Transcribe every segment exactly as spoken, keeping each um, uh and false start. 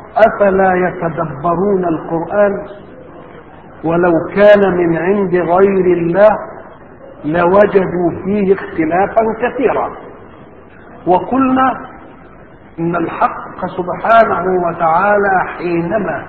أفلا يتدبرون القرآن ولو كان من عند غير الله لوجدوا فيه اختلافا كثيرا. وقلنا إن الحق سبحانه وتعالى حينما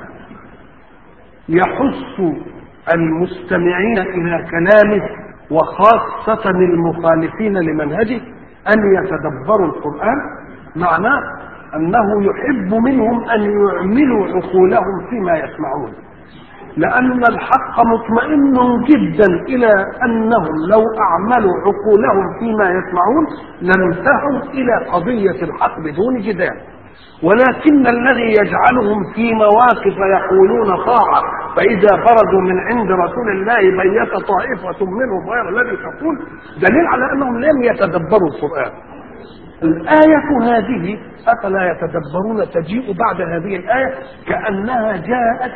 يحث المستمعين إلى كلامه وخاصة المخالفين لمنهجه أن يتدبروا القرآن، معناه أنه يحب منهم أن يعملوا عقولهم فيما يسمعون، لأن الحق مطمئن جدا إلى أنهم لو أعملوا عقولهم فيما يسمعون لانتهوا إلى قضية الحق بدون جدال. ولكن الذي يجعلهم في مواقف يقولون طاعة فإذا خرجوا من عند رسول الله بيت طائفة منهم غير الذي تقول، دليل على أنهم لم يتدبروا القرآن. الآية هذه أفلا يتدبرون تجيء بعد هذه الآية كأنها جاءت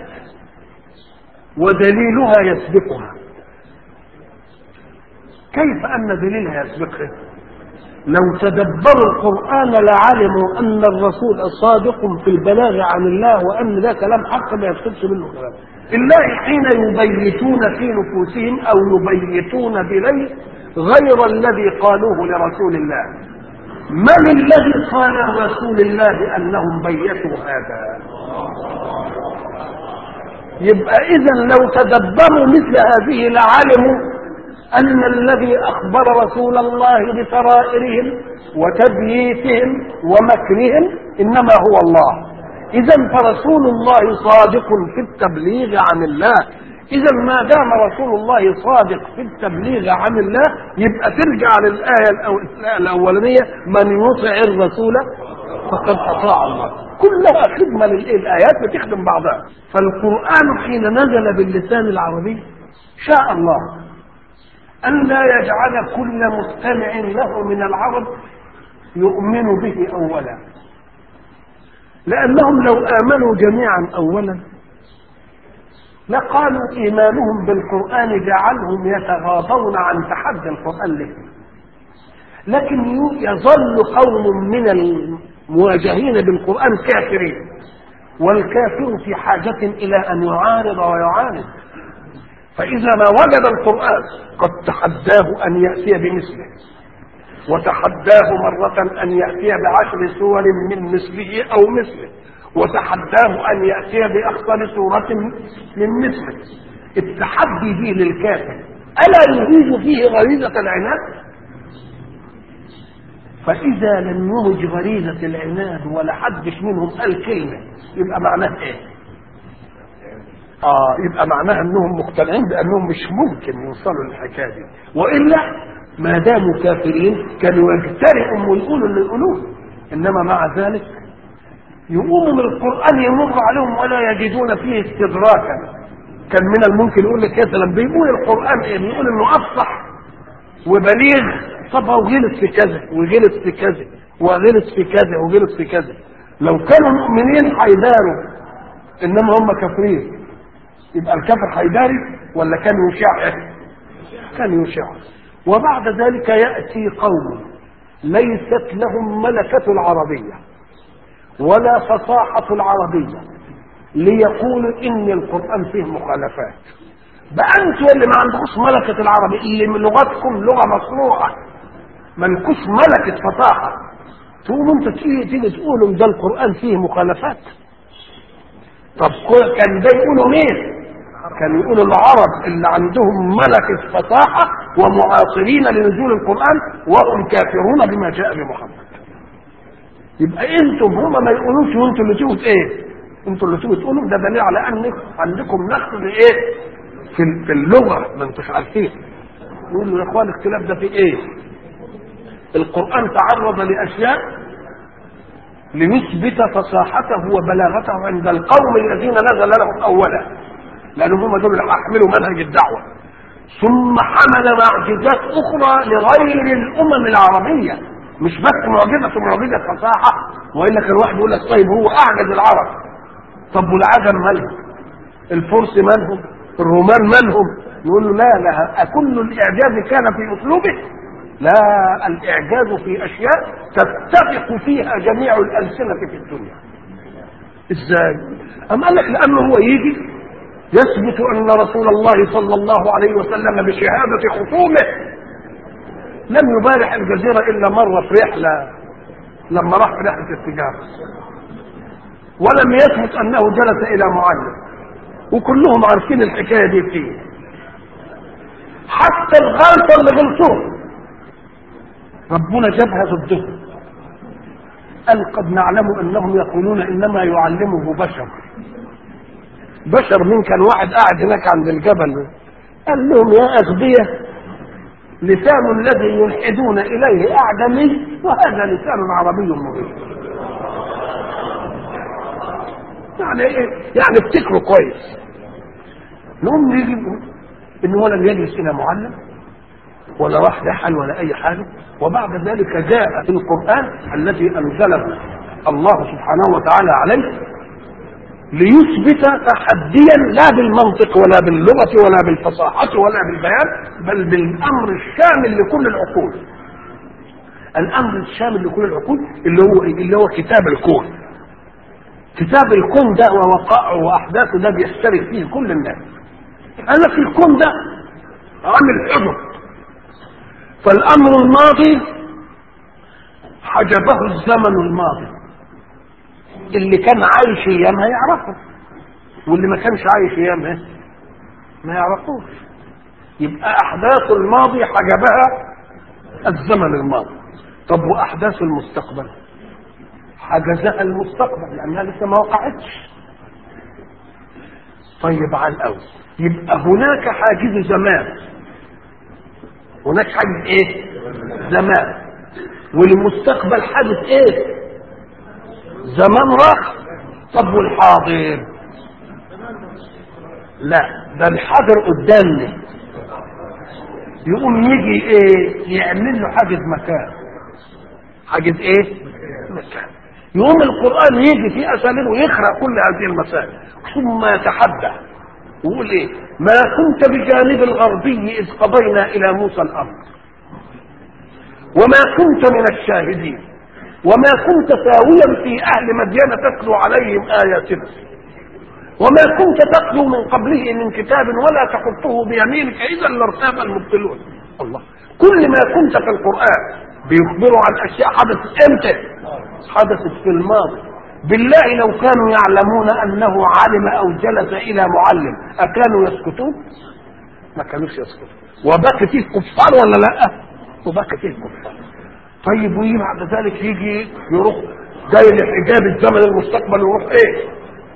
ودليلها يسبقها. كيف أن دليلها يسبقها؟ لو تدبروا القرآن لعلموا أن الرسول صادق في البلاغ عن الله وأن ذا كلام حق ما يفسدش منه كلام. الله حين يبيتون في نفوسهم أو يبيتون بليل غير الذي قالوه لرسول الله، من الذي قال لرسول الله أنهم بيتوا هذا؟ يبقى إذن لو تدبروا مثل هذه لعلموا أن الذي أخبر رسول الله بسرائرهم وتبييتهم ومكرهم إنما هو الله. إذن فرسول الله صادق في التبليغ عن الله. إذن ما دام رسول الله صادق في التبليغ عن الله يبقى ترجع للآية الأولانية من يطع الرسول فقد أطاع الله. كلها خدمة للآيات بتخدم بعضها. فالقرآن حين نزل باللسان العربي شاء الله أن لا يجعل كل مستمع له من العرب يؤمن به أولا، لأنهم لو آمنوا جميعا أولا لقالوا إيمانهم بالقرآن جعلهم يتغاضون عن تحدي القرآن له. لكن يظل قوم من المواجهين بالقرآن كافرين، والكافر في حاجة إلى أن يعارض ويعاند، فإذا ما وجد القرآن قد تحداه أن يأتي بمثله، وتحداه مرة أن يأتي بعشر سور من مثله أو مثله، وتحداه أن يأتي بأخطر سورة من مثله. التحدي فيه للكافر ألا يهيج فيه غريزة العناد؟ فإذا لم يهج غريزة العناد ولا حدش منهم قال كلمة يبقى معناه إيه؟ آه يبقى معناها أنهم مقتنعين بأنهم مش ممكن يوصلوا للحكاية دي، وإلا ما داموا كافرين كانوا يجترئوا ويقولوا اللي يقولوه. إنما مع ذلك يقوموا من القرآن يمر عليهم ولا يجدون فيه استدراكا. كان من الممكن يقول لك مثلا بيقول القرآن إيه؟ بيقول إنه أفصح وبليغ، طب هو غلط في كذا وغلط في كذا وغلط في كذا وغلط في كذا. لو كانوا مؤمنين هيداروا، إنما هم كافرين. يبقى الكافر هيداري ولا كان يشاع؟ كان يشاع. وبعد ذلك يأتي قوم ليست لهم ملكة العربية ولا فصاحة العربية ليقولوا إن القرآن فيه مخالفات. بقى أنتوا اللي ما عندكوش ملكة العربية، اللي من لغتكم لغة مصروعة ما لكوش ملكة فصاحة، تقولوا أنت تيجي تيجي تقولوا ده القرآن فيه مخالفات؟ طب كان ده يقولوا مين؟ كانوا يقولوا العرب اللي عندهم ملكة فصاحة ومعاصرين لنزول القرآن وهم كافرون بما جاء بمحمد. يبقى انتم هما ما يقولوش وانتم اللي تيجوا ايه؟ انتم اللي تيجوا تقولوا. ده دليل على ان عندكم نقص ايه؟ في في اللغة ما انتوش عارفين. يقولوا يا اخوان الاختلاف ده في ايه؟ القرآن تعرض لاشياء ليثبت فصاحته وبلاغته عند القوم الذين نزل لهم اولا، لأنهم هم دول اللي هيحملوا منهج الدعوة. ثم حمل معجزات أخرى لغير الأمم العربية، مش بس معجزة معجزة فصاحة، وإلا كان واحد يقول لك طيب هو أعجز العرب، طب والعجم مالهم؟ الفرس مالهم؟ الرومان مالهم؟ نقول له لا لا، أكل الإعجاز كان في أسلوبه؟ لا، الإعجاز في أشياء تتفق فيها جميع الألسنة في الدنيا. ازاي؟ أم قال لك لأنه هو يجي يثبت أن رسول الله صلى الله عليه وسلم بشهادة خصومه لم يبارح الجزيرة إلا مرة في رحلة لما راح في رحلة التجارة، ولم يثبت أنه جلس إلى معلم، وكلهم عارفين الحكاية دي فيه. حتى الغلطة اللي غلطوه ربنا جابها ضدهم، قال قد نعلم أنهم يقولون إنما يعلمه بشر. بشر مين؟ كان واحد قاعد هناك عند الجبل قال لهم يا أغبياء لسان الذي يلحدون إليه أعجمي وهذا لسان عربي مبين. يعني إيه؟ يعني افتكروا كويس. نقوم نيجي إن هو لم يجلس إلى معلم ولا راح رحل ولا أي حاجة، وبعد ذلك جاء في القرآن الذي أنزله الله سبحانه وتعالى عليه ليثبت تحديا لا بالمنطق ولا باللغة ولا بالفصاحة ولا بالبيان، بل بالأمر الشامل لكل العقول. الأمر الشامل لكل العقول اللي هو اللي هو كتاب الكون. كتاب الكون ده ووقائعه وأحداثه ده بيشترك فيه كل الناس. أنا في الكون ده عامل حجر، فالأمر الماضي حجبه الزمن الماضي، اللي كان عايش ايامها يعرفه واللي ما كانش عايش ايامها ما يعرفوش. يبقى احداث الماضي حجبها الزمن الماضي. طب واحداث المستقبل حجزها المستقبل لانها لسه ما وقعتش. طيب على الاول يبقى هناك حاجز زمان، هناك حاجز ايه؟ زمان. والمستقبل حاجز ايه؟ زمان راح. طب والحاضر؟ لا، ده الحاضر قدامنا. يقوم يجي ايه؟ يعمل له حاجز مكان. حاجز ايه؟ مكان. يقوم القرآن يجي في اساليبه ويخرق كل هذه المسائل ثم يتحدى ويقول ايه؟ ما كنت بجانب الغربي اذ قضينا الى موسى الامر وما كنت من الشاهدين وما كنت ساويا في اهل مدين تتلو عليهم اياتنا وما كنت تتلو من قبله من كتاب ولا تخطه بيمينك اذا لارتاب المبطلون. الله، كل ما كنت في القران بيخبروا عن اشياء حدثت امتى؟ حدثت في الماضي. بالله لو كانوا يعلمون انه علم او جلس الى معلم اكانوا يسكتون؟ ما كانوش يسكتون. وبكى فيه كفار ولا لا؟ وبكى فيه كفار. طيب ويجي بعد ذلك يجي يروح جاي لحجاب الزمن المستقبل ويروح ايه؟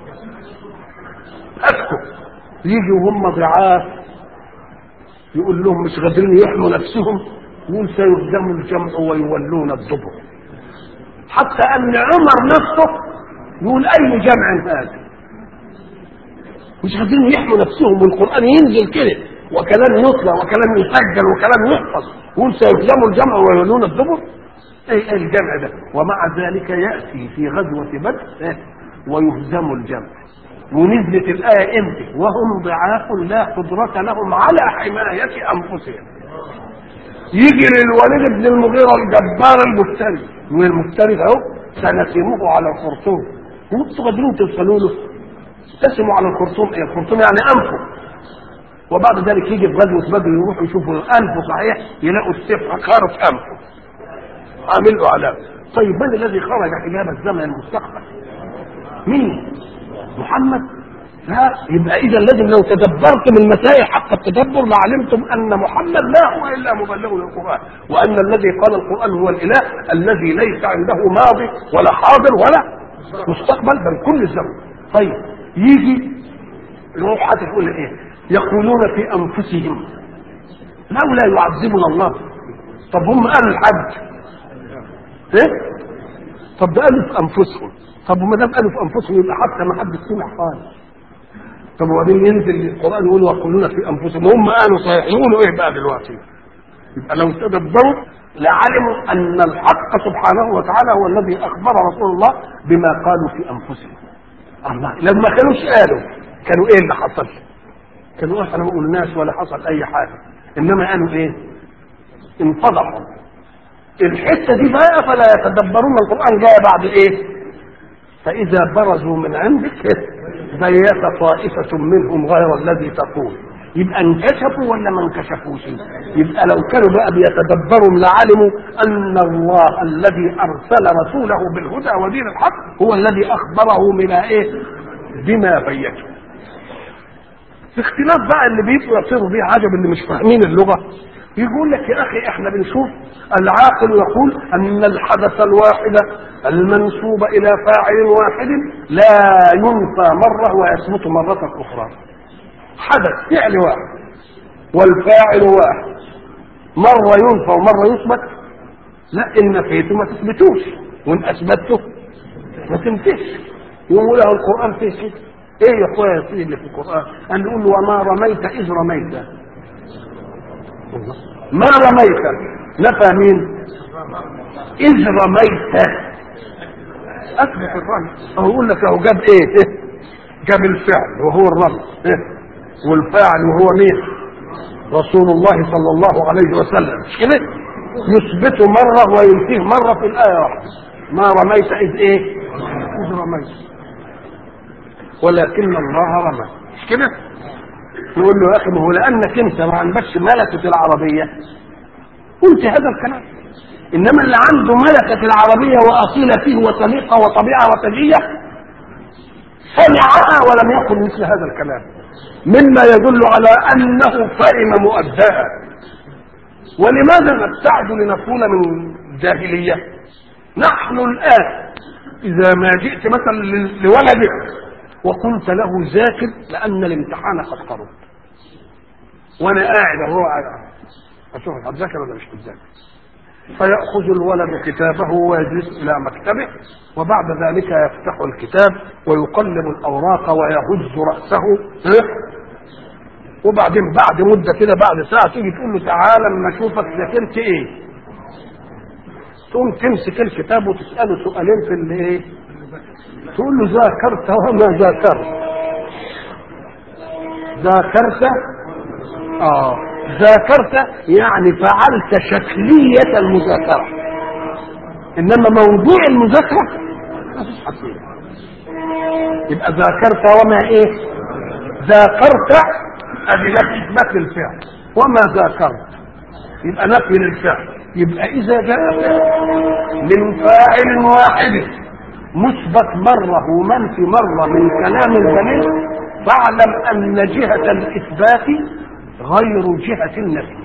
اسكت. يجي وهم ضعاف يقول لهم مش قادرين يحموا نفسهم، يقول سيهزم الجمع ويولون الدبر. حتى ان عمر نفسه يقول اي جمع هذا؟ مش قادرين يحموا نفسهم والقران ينزل كده وكلام يطلع وكلام يسجل وكلام يحفظ، يقول سيهزم الجمع ويولون الدبر. ايه الجمع ده؟ ومع ذلك ياتي في غزوه بدر ويهزم الجمع. ونزلت الايه امتى؟ وهم ضعاف لا قدره لهم على حمايه انفسهم. يجي للوليد بن المغيرة الجبار المفتري، والمفتري اهو سنسمه على الخرطوم. وانتوا قادرين توصلوا له؟ تسموا على الخرطوم ايه؟ الخرطوم يعني انفه. وبعد ذلك يجي في غزوه بدر يروحوا يشوفوا انفه صحيح يلاقوا السيف خارج انفه عامل له علامه. طيب من الذي خرج حجاب الزمن المستقبل؟ مين؟ محمد؟ لا. يبقى اذا لازم لو تدبرتم المسائل حق التدبر لعلمتم ان محمد لا هو الا مبلغ للقران، وان الذي قال القران هو الاله الذي ليس عنده ماضي ولا حاضر ولا مستقبل بل كل الزمن. طيب يجي يروح هتقول ايه؟ يقولون في انفسهم لولا يعذبنا الله. طب هم قالوا الحج ايه؟ طب ده قالوا في انفسهم. طب وما دام قالوا في انفسهم يبقى حتى ما حد سمع خالص. طب وبعدين ينزل القرآن يقول ويقولون في أنفسهم، هم قالوا صحيح، يقولوا إيه بقى دلوقتي؟ يبقى لو تدبروا لعلموا أن الحق سبحانه وتعالى هو الذي أخبر رسول الله بما قالوا في أنفسهم. الله، لما كانوش قالوا كانوا إيه اللي حصل؟ كانوا إحنا ما قلناش ولا حصل أي حاجة، إنما قالوا إيه؟ انفضحوا. الحتة دي بقى فلا يتدبرون القرآن جاء بعد إيه؟ فإذا برزوا من عندك بيت طائفة منهم غير الذي تقول. يبقى انكشفوا ولا ما انكشفوش؟ يبقى لو كانوا بقى بيتدبروا لعلموا أن الله الذي أرسل رسوله بالهدى ودين الحق هو الذي أخبره من إيه؟ بما بيته. في اختلاف بقى اللي بيبقوا يصيروا بيه عجب اللي مش فاهمين اللغة، يقول لك يا أخي إحنا بنشوف العاقل يقول أن الحدث الواحد المنسوب إلى فاعل واحد لا ينفى مرة ويثبت مرة أخرى. حدث فعل واحد والفاعل واحد، مرة ينفى ومرة يثبت. لا، إن نفيته ما تثبتوش وإن أثبته ما تنفيش. يقول له القرآن فيه كده. إيه يا أخويا فيه اللي في القرآن؟ أن يقول له وما رميت إذ رميت. ما رميت نفى مين؟ إذ رميت أثبت الرمي. أو يقول لك أهو جاب إيه؟ جاب الفعل وهو الرمي، والفاعل وهو مين؟ رسول الله صلى الله عليه وسلم. مش كده؟ يثبته مرة وينفيه مرة في الآية واحدة. ما رميت إذ إيه؟ إذ رميت ولكن الله رمى. مش كده؟ يقول له يا أخي ما هو لأنك أنت ما عندكش ملكة العربية قلت هذا الكلام، إنما اللي عنده ملكة العربية وأصيل فيه وسليقة وطبيعة وتجية سمعها ولم يقل مثل هذا الكلام، مما يدل على أنه فهم مؤداها. ولماذا نبتعد لنكون من جاهلية؟ نحن الآن إذا ما جئت مثلا لولدك وقلت له ذاكر لأن الامتحان قد قرب، وأنا قاعد أهو أشوف هتذاكر ولا مش هتذاكر، فيأخذ الولد كتابه ويجلس إلى مكتبه، وبعد ذلك يفتح الكتاب ويقلب الأوراق ويهز رأسه، وبعدين بعد مدة كده بعد ساعة تيجي تقول له تعالى اما اشوفك ذاكرت ايه، تقوم تمسك الكتاب وتسأله سؤالين في اللي ايه، تقول له ذاكرت وما ذاكرت. ذاكرت اه ذاكرت يعني فعلت شكلية المذاكرة، انما موضوع المذاكرة ما فيش حصيلة. يبقى ذاكرت وما ايه؟ ذاكرت ادي نفي اثبات للفعل، وما ذاكرت يبقى نفي للفعل. يبقى اذا جاء من فاعل واحد مثبت مرة ومنفي مرة من كلام الجميع فاعلم ان جهة الاثبات غير جهة النفي.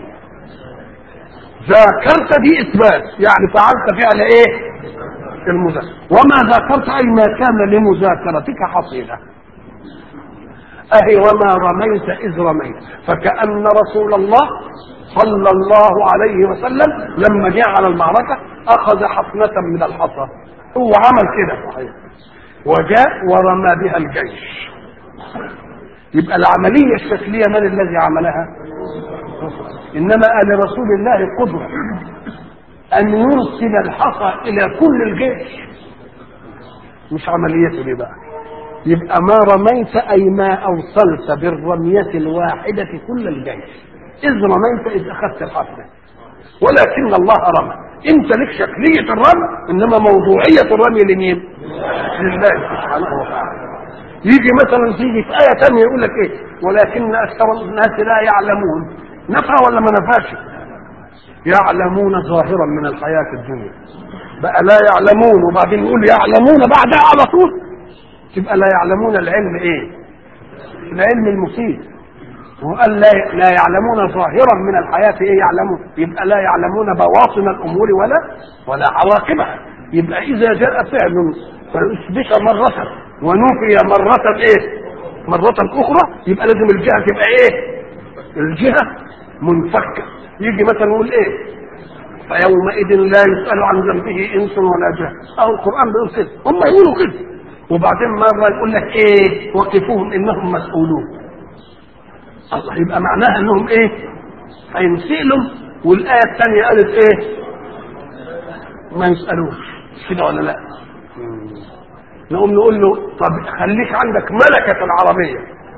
ذاكرت دي اثبات يعني فعلت فعل ايه؟ المذاكرة. وما ذاكرت اي ما كان لمذاكرتك حصيلة. اهي وما رميت اذ رميت، فكأن رسول الله صلى الله عليه وسلم لما جاء على المعركة اخذ حفنة من الحصى، هو عمل كده صحيح وجاء ورمى بها الجيش. يبقى العملية الشكلية من الذي عملها؟ انما آل رسول الله قدرة ان يرسل الحصى الى كل الجيش، مش عمليته دي بقى. يبقى ما رميت اي ما اوصلت بالرمية الواحدة كل الجيش. اذ رميت اذ اخذت الحصى، ولكن الله رمى. انت لك شكلية الرمي انما موضوعية الرمي لمين؟ لله سبحانه وتعالى. يجي مثلا تيجي في آية ثانية يقول لك ايه؟ ولكن اكثر الناس لا يعلمون. نفى ولا ما نفاش؟ يعلمون ظاهرا من الحياة الدنيا. بقى لا يعلمون وبعدين يقول يعلمون بعدها على طول، تبقى لا يعلمون العلم ايه؟ العلم المفيد. وقال لا لا يعلمون ظاهرا من الحياة ايه يعلمون؟ يبقى لا يعلمون بواطن الامور ولا ولا عواقبها. يبقى اذا جاء فعل فاثبت مرة ونفي مرة ايه؟ مرة اخرى، يبقى لازم الجهة تبقى ايه؟ الجهة منفكة. يجي مثلا يقول ايه؟ فيومئذ لا يسأل عن ذنبه انس ولا جان. اهو القرآن بيقول كده، هم يقولوا كده. وبعدين مرة يقول لك ايه؟ وقفوهم انهم مسؤولون. الله، يبقى معناها انهم ايه؟ هينسئلهم. والآية الثانية قالت ايه؟ ما يسألوش. كده ولا لا؟ نقوم نقول له طب خليك عندك ملكة العربية.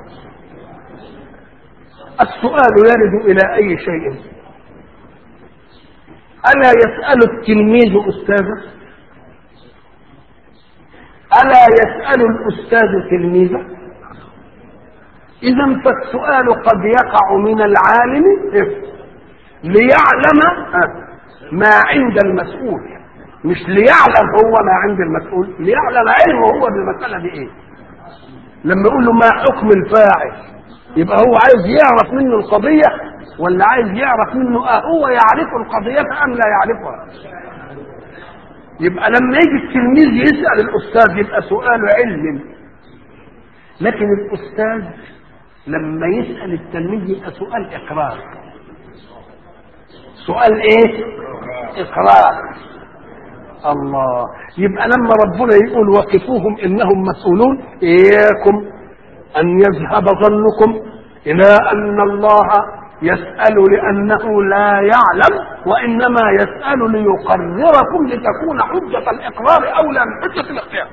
السؤال يرد إلى أي شيء. ألا يسأل التلميذ أستاذه؟ ألا يسأل الأستاذ تلميذه؟ إذا فالسؤال قد يقع من العالم ليعلم ما عند المسؤول، مش ليعلم هو ما عند المسؤول، ليعلم علمه هو بالمسألة دي ايه. لما يقول له ما حكم الفاعل يبقى هو عايز يعرف منه القضية ولا عايز يعرف منه اه هو يعرف القضية أم لا يعرفها. يبقى لما يجي التلميذ يسأل الأستاذ يبقى سؤال علم، لكن الأستاذ لما يسأل التلميذ يبقى سؤال إقرار. سؤال ايه؟ إقرار. الله. يبقى لما ربنا يقول وقفوهم إنهم مسؤولون، إياكم أن يذهب ظنكم إلى أن الله يسأل لأنه لا يعلم، وإنما يسأل ليقرركم لتكون حجة الإقرار أولى من حجة الاختيار.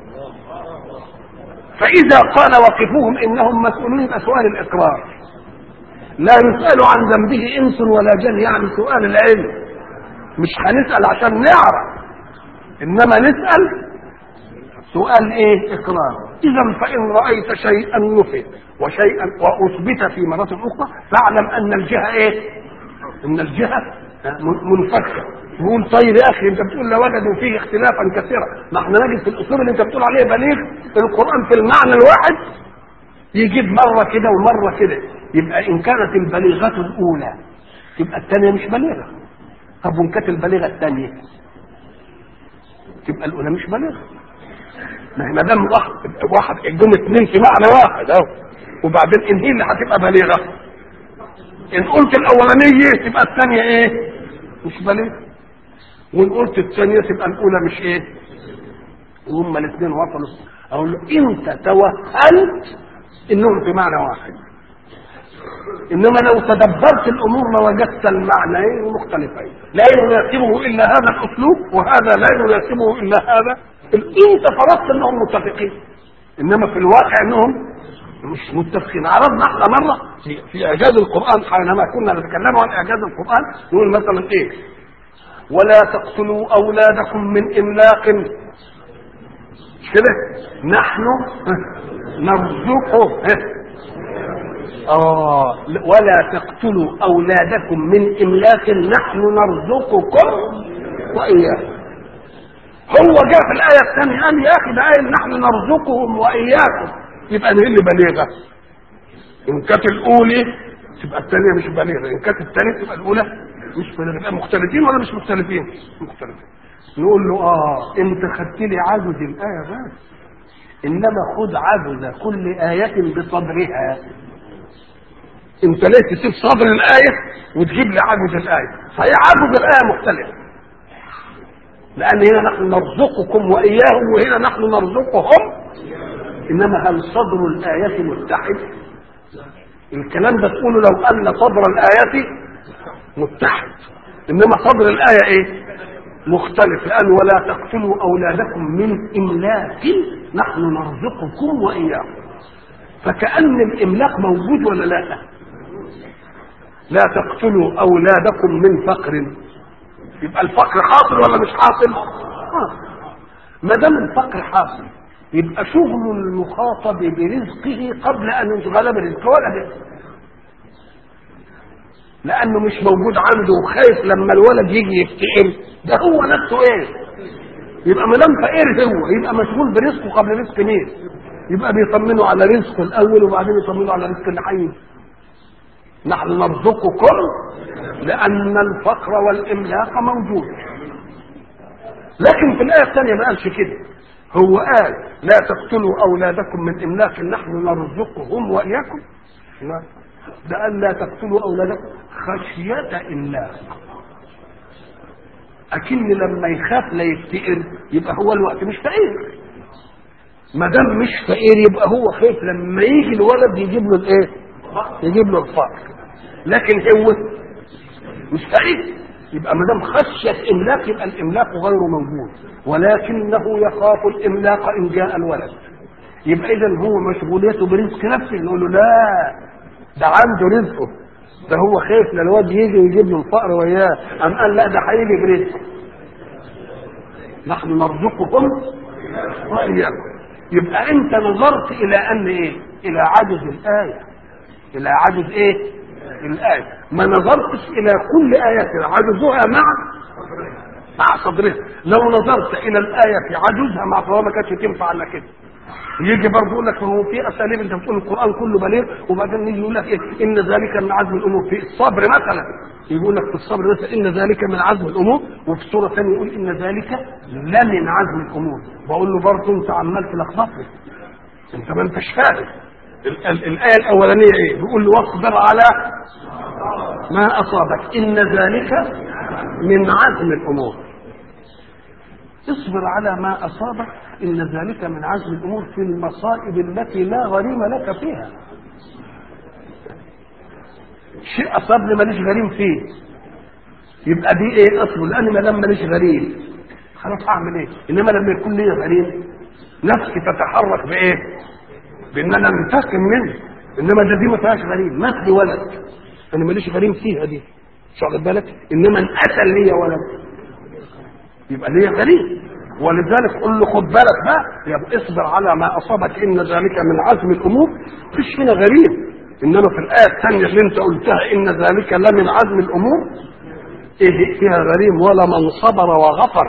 فإذا قال وقفوهم إنهم مسؤولون يبقى سؤال الإقرار، لا يسأل عن ذنبه إنس ولا جن، يعني سؤال العلم. مش هنسأل عشان نعرف، إنما نسأل سؤال إيه؟ إقرار. إذا فإن رأيت شيئا نفي وشيئا وأثبت في مرة أخرى فاعلم أن الجهة إيه؟ إن الجهة منفكة. يقول طيب يا أخي أنت بتقول لوجدوا فيه اختلافا كثيرا، ما احنا نجد في الأصول اللي أنت بتقول عليه بليغ القرآن في المعنى الواحد يجيب مرة كده ومرة كده. يبقى إن كانت البليغة الأولى تبقى الثانية مش بليغة. طب وإن كانت البليغة الثانية تبقى الأولى مش بليغة. ما دام واحد واحد جم اثنين في معنى واحد اهو، وبعدين ان هي اللي هتبقى بليغه. ان قلت الاولانيه تبقى الثانيه ايه؟ مش بليغه. وان قلت الثانيه تبقى الاولى مش ايه؟ وهم الاثنين وصلوا. اقول له انت توهمت انهم في معنى واحد، انما لو تدبرت الامور لوجدت المعنيين مختلفين، لا يناسبه الا هذا الاسلوب وهذا لا يناسبه الا هذا. انت فرضت انهم متفقين، انما في الواقع انهم مش متفقين. عرضنا احنا مره في, في اعجاز القران حينما كنا نتكلم عن اعجاز القران نقول مثلا ايه؟ ولا تقتلوا اولادكم من املاق كده نحن نرزقهم. اه ولا تقتلوا اولادكم من املاق نحن نرزقكم واياكم. هو جاء في الآية الثانية قال يا أخي ده قال نحن نرزقهم وإياكم، يبقى هي اللي بليغة. إن كانت الأولى تبقى الثانية مش بليغة، إن كانت الثانية تبقى الأولى مش بليغة. يبقى مختلفين ولا مش مختلفين؟ مختلفين. نقول له آه أنت خدت لي عجز الآية بس، إنما خد عجز كل آية بصدرها. أنت ليه تسيب صدر الآية وتجيب لي عجز الآية؟ فهي عجز الآية مختلف، لأن هنا نحن نرزقكم وإياهم وهنا نحن نرزقهم. إنما هل صدر الآية متحد؟ الكلام ده تقوله لو أن صدر الآية متحد، إنما صدر الآية إيه؟ مختلف. لأن ولا تقتلوا أولادكم من إملاق نحن نرزقكم وإياهم. فكأن الإملاق موجود ولا لا؟ لا تقتلوا أولادكم من فقر، يبقى الفقر حاصل ولا مش حاصل؟ حاصل. ما دام الفقر حاصل يبقى شغل المخاطب برزقه قبل ان يشغل برزق ولده، لانه مش موجود عنده وخايف لما الولد يجي يفتقر. ده هو نفسه ايه؟ يبقى ما دام فقير هو يبقى مشغول برزقه قبل رزق مين؟ يبقى بيطمنوا على رزقه الاول وبعدين يطمنوا على رزق اللي حي. نحن نرزقكم لأن الفقر والإملاق موجود. لكن في الآية الثانية ما قالش كده، هو قال لا تقتلوا أولادكم من إملاق نحن نرزقهم وإياكم. لا، ده قال لا تقتلوا أولادكم خشية إملاق. أكن لما يخاف لا يفتقر يبقى هو الوقت مش فقير. ما دام مش فقير يبقى هو خايف لما يجي الولد يجيب له الايه؟ يجيب له الفقر. لكن هو مش فقير، يبقى ما دام خشيه املاق يبقى الاملاق غير موجود، ولكنه يخاف الاملاق ان جاء الولد. يبقى اذا هو مشغوليته برزق نفسه. نقول له لا، ده عنده رزقه، ده هو خايف للواد يجي ويجيب له الفقر وياه. قام قال لا، ده هيجي برزقه. نحن نرزقكم واياكم. يبقى انت نظرت الى ان ايه؟ الى عجز الايه، الى عجز ايه؟ الايه. ما نظرتش الى كل ايه عجزها مع مع صدرها. لو نظرت الى الايه في عجزها مع صدرها ما كانتش تنفع الا كده. يجي برضه يقول لك هو في اساليب، انت بتقول القران كله بليغ وبعدين يجي يقول لك ايه؟ ان ذلك من عزم الامور. في الصبر مثلا يقول لك في الصبر مثلا ان ذلك من عزم الامور، وفي سوره ثانيه يقول ان ذلك لا من عزم الامور. بقول له برضه انت عمال تلخبطني، انت ما انتش فاهم. ال- ال- الايه الاولانيه ايه؟ بيقول له واصبر على ما اصابك ان ذلك من عزم الامور. اصبر على ما أصابك إن ذلك من عزم الأمور في المصائب التي لا غريم لك فيها. شيء أصابني ماليش غريم فيه، يبقى دي إيه أصله؟ لأني ما دام ماليش غريم خلاص أعمل إيه؟ إنما لما يكون لي غريم نفسي تتحرك بإيه؟ بإن أنا منتقم منه. إنما ده دي ما فيهاش غريم، مات لي ولد أنا ماليش غريم فيها دي، مش واخد بالك؟ إنما إن قتل لي ولد يبقى ليه غريب. ولذلك قل له خد بالك بقى، يبقى اصبر على ما اصابك ان ذلك من عزم الامور. مفيش هنا غريب. انما في الايه الثانيه اللي انت قلتها ان ذلك لا من عزم الامور، ايه فيها غريب؟ ولا من صبر وغفر،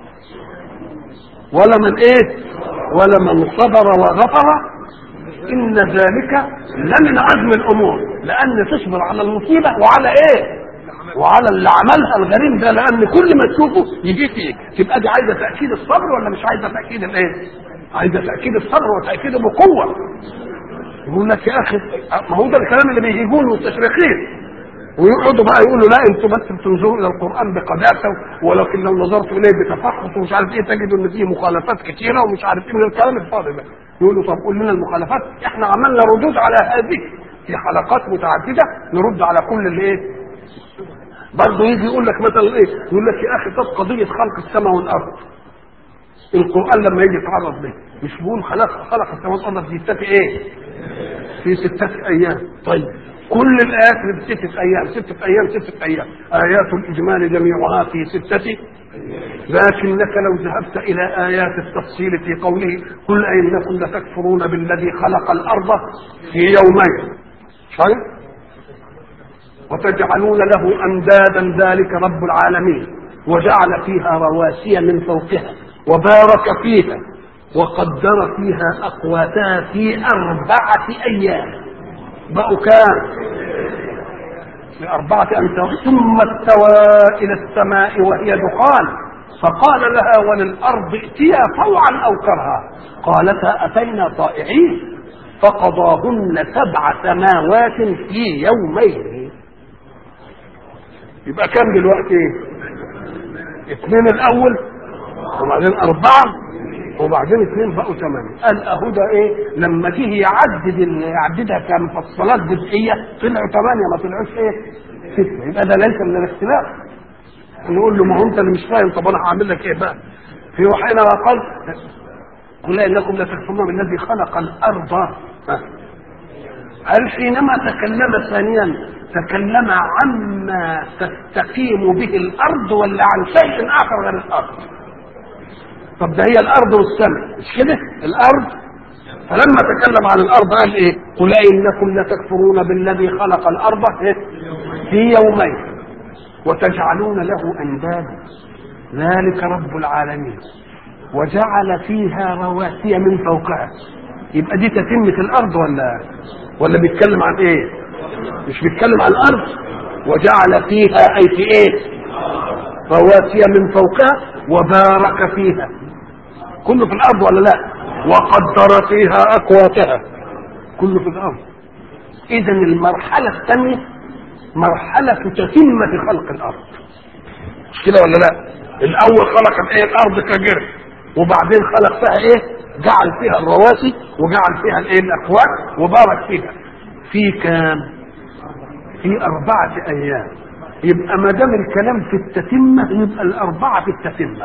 ولا من ايه؟ ولا من صبر وغفر ان ذلك لا من عزم الامور. لان تصبر على المصيبه وعلى ايه؟ وعلى اللي عملها الغريم ده، لان كل ما تشوفه يجي فيك. تبقى دي عايزه تاكيد الصبر ولا مش عايزه تاكيد الايه؟ عايزه تاكيد الصبر وتاكيده بقوه. يقول لك يا اخي ما هو ده الكلام اللي بيجيبوه المستشرقين ويقعدوا بقى يقولوا لا انتوا بس بتنظروا الى القران بقداسه، ولكن لو نظرتوا اليه بتفحص ومش عارف ايه تجدوا ان فيه مخالفات كثيره ومش عارف ايه من الكلام الفاضي ده. يقولوا طب قول لنا المخالفات، احنا عملنا ردود على هذه في حلقات متعدده، نرد على كل اللي ايه. برضه يجي يقول لك مثلا ايه؟ يقول لك يا اخي طب قضيه خلق السماء والارض القران لما يجي يتعرض به مش بيقول خلق خلق السماء والارض في سته ايه؟ في سته ايام. طيب كل الايات في سته ايام، سته ايام سته ايام، ايات الاجمال جميعها في سته. لكنك لو ذهبت الى ايات التفصيل في قوله قل انكم لتكفرون بالذي خلق الارض في يومين شايف وتجعلون له اندادا ذلك رب العالمين وجعل فيها رواسي من فوقها وبارك فيها وقدر فيها اقواتها في اربعه ايام. بقوا كام؟ في اربعه ايام. ثم استوى الى السماء وهي دخان فقال لها وللارض ائتيا طوعا او كرها قالتا اتينا طائعين فقضاهن سبع سماوات في يومين. يبقى كم دلوقتي؟ اثنين الاول وبعدين اربعه وبعدين اثنين بقوا ثمانيه. قال اهو ده ايه؟ لما جه يعدد يعددها كمفصلات جزئيه طلعوا ثمانيه ما طلعوش ايه؟ سته. يبقى ده ليس من الاختلاف. نقول له ما هو انت اللي مش فاهم، طب انا هعمل لك ايه بقى؟ في وحينا وقال قل انكم لتكفرون بالذي خلق الارض. قال حينما تكلم ثانيا تكلم عما تستقيم به الارض ولا عن شيء اخر غير الارض؟ طب ده هي الارض والسماء مش كده؟ الارض. فلما تكلم عن الارض قال ايه؟ قل انكم لتكفرون بالذي خلق الارض في يومين وتجعلون له اندادا ذلك رب العالمين وجعل فيها رواسي من فوقها. يبقى دي تتمة الارض ولا ولا بيتكلم عن ايه؟ مش بيتكلم عن الارض. وجعل فيها اي في ايه؟ رواسي من فوقها وبارك فيها. كله في الارض ولا لا؟ وقدر فيها اقواتها. كله في الارض. اذا المرحله الثانيه مرحله تتمه خلق الارض. مش كده ولا لا؟ الاول خلق الايه؟ الارض كجرم، وبعدين خلق فيها ايه؟ جعل فيها الرواسي وجعل فيها الايه؟ الاقوات وبارك فيها. في كام؟ في اربعه ايام. يبقى ما دام الكلام في التتمه يبقى الاربعه في التتمه.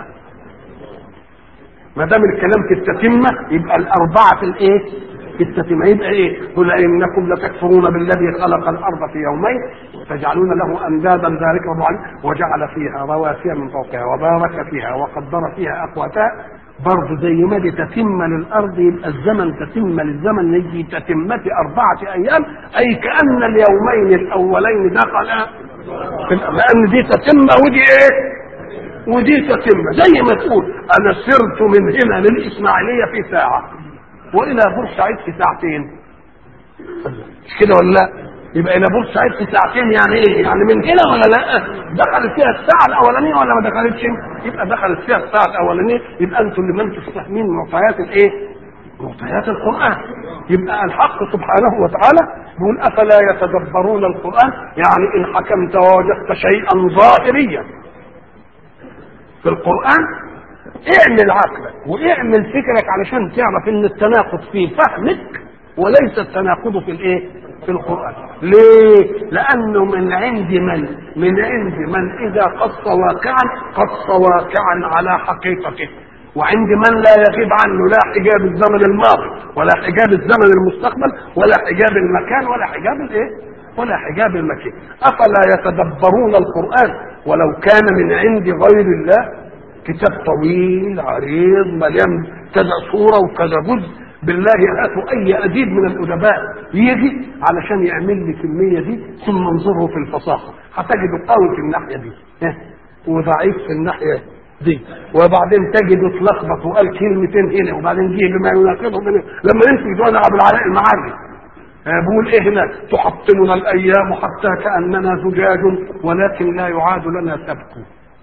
ما دام الكلام في التتمه يبقى الاربعه في الايه؟ في التتمه. يبقى ايه؟ قل انكم لتكفرون بالذي خلق الارض في يومين وتجعلون له اندادا ذلك رب العالمين وجعل فيها رواسي من فوقها وبارك فيها وقدر فيها اقواتها برضه زي ما دي تتم للارض يبقى الزمن تتم للزمن يجي تتمة اربعة ايام، اي كأن اليومين الاولين دخل لان دي تتمة ودي ايه ودي تتمة، زي ما تقول انا سرت من هنا للاسماعيلية في ساعة والى بورسعيد في ساعتين، مش كده ولا لا؟ يبقى الى بورسعيد في ساعتين يعني ايه؟ يعني من هنا ولا لا؟ دخلت فيها الساعه الاولانيه ولا ما دخلتش؟ يبقى دخلت فيها الساعه الاولانيه. يبقى انتم اللي ما انتم فاهمين معطيات الايه؟ معطيات القران. يبقى الحق سبحانه وتعالى يقول افلا يتدبرون القران، يعني ان حكمت ووجدت شيئا ظاهريا في القران اعمل عقلك واعمل فكرك علشان تعرف ان التناقض في فهمك وليس التناقض في الايه؟ في القرآن. ليه؟ لأنه من عند من من عند من إذا قص واقعا قص واقعا على حقيقته، وعند من لا يغيب عنه لا حجاب الزمن الماضي ولا حجاب الزمن المستقبل ولا حجاب المكان ولا حجاب الايه؟ ولا حجاب المكان. أفلا يتدبرون القرآن ولو كان من عند غير الله، كتاب طويل عريض مليان كذا صورة وكذا جزء، بالله هاتوا اي اديب من الادباء يجي علشان يعمل لي كميه دي ثم انظره في الفصاحه هتجده قوي في الناحيه دي وضعيف في الناحيه دي، وبعدين تجده اتلخبط وقال كلمتين هنا وبعدين جه بما يناقضه لما يمسك دون عبد العلاء المعري بيقول ايه هنا؟ تحطمنا الايام حتى كاننا زجاج ولكن لا يعاد لنا سبك.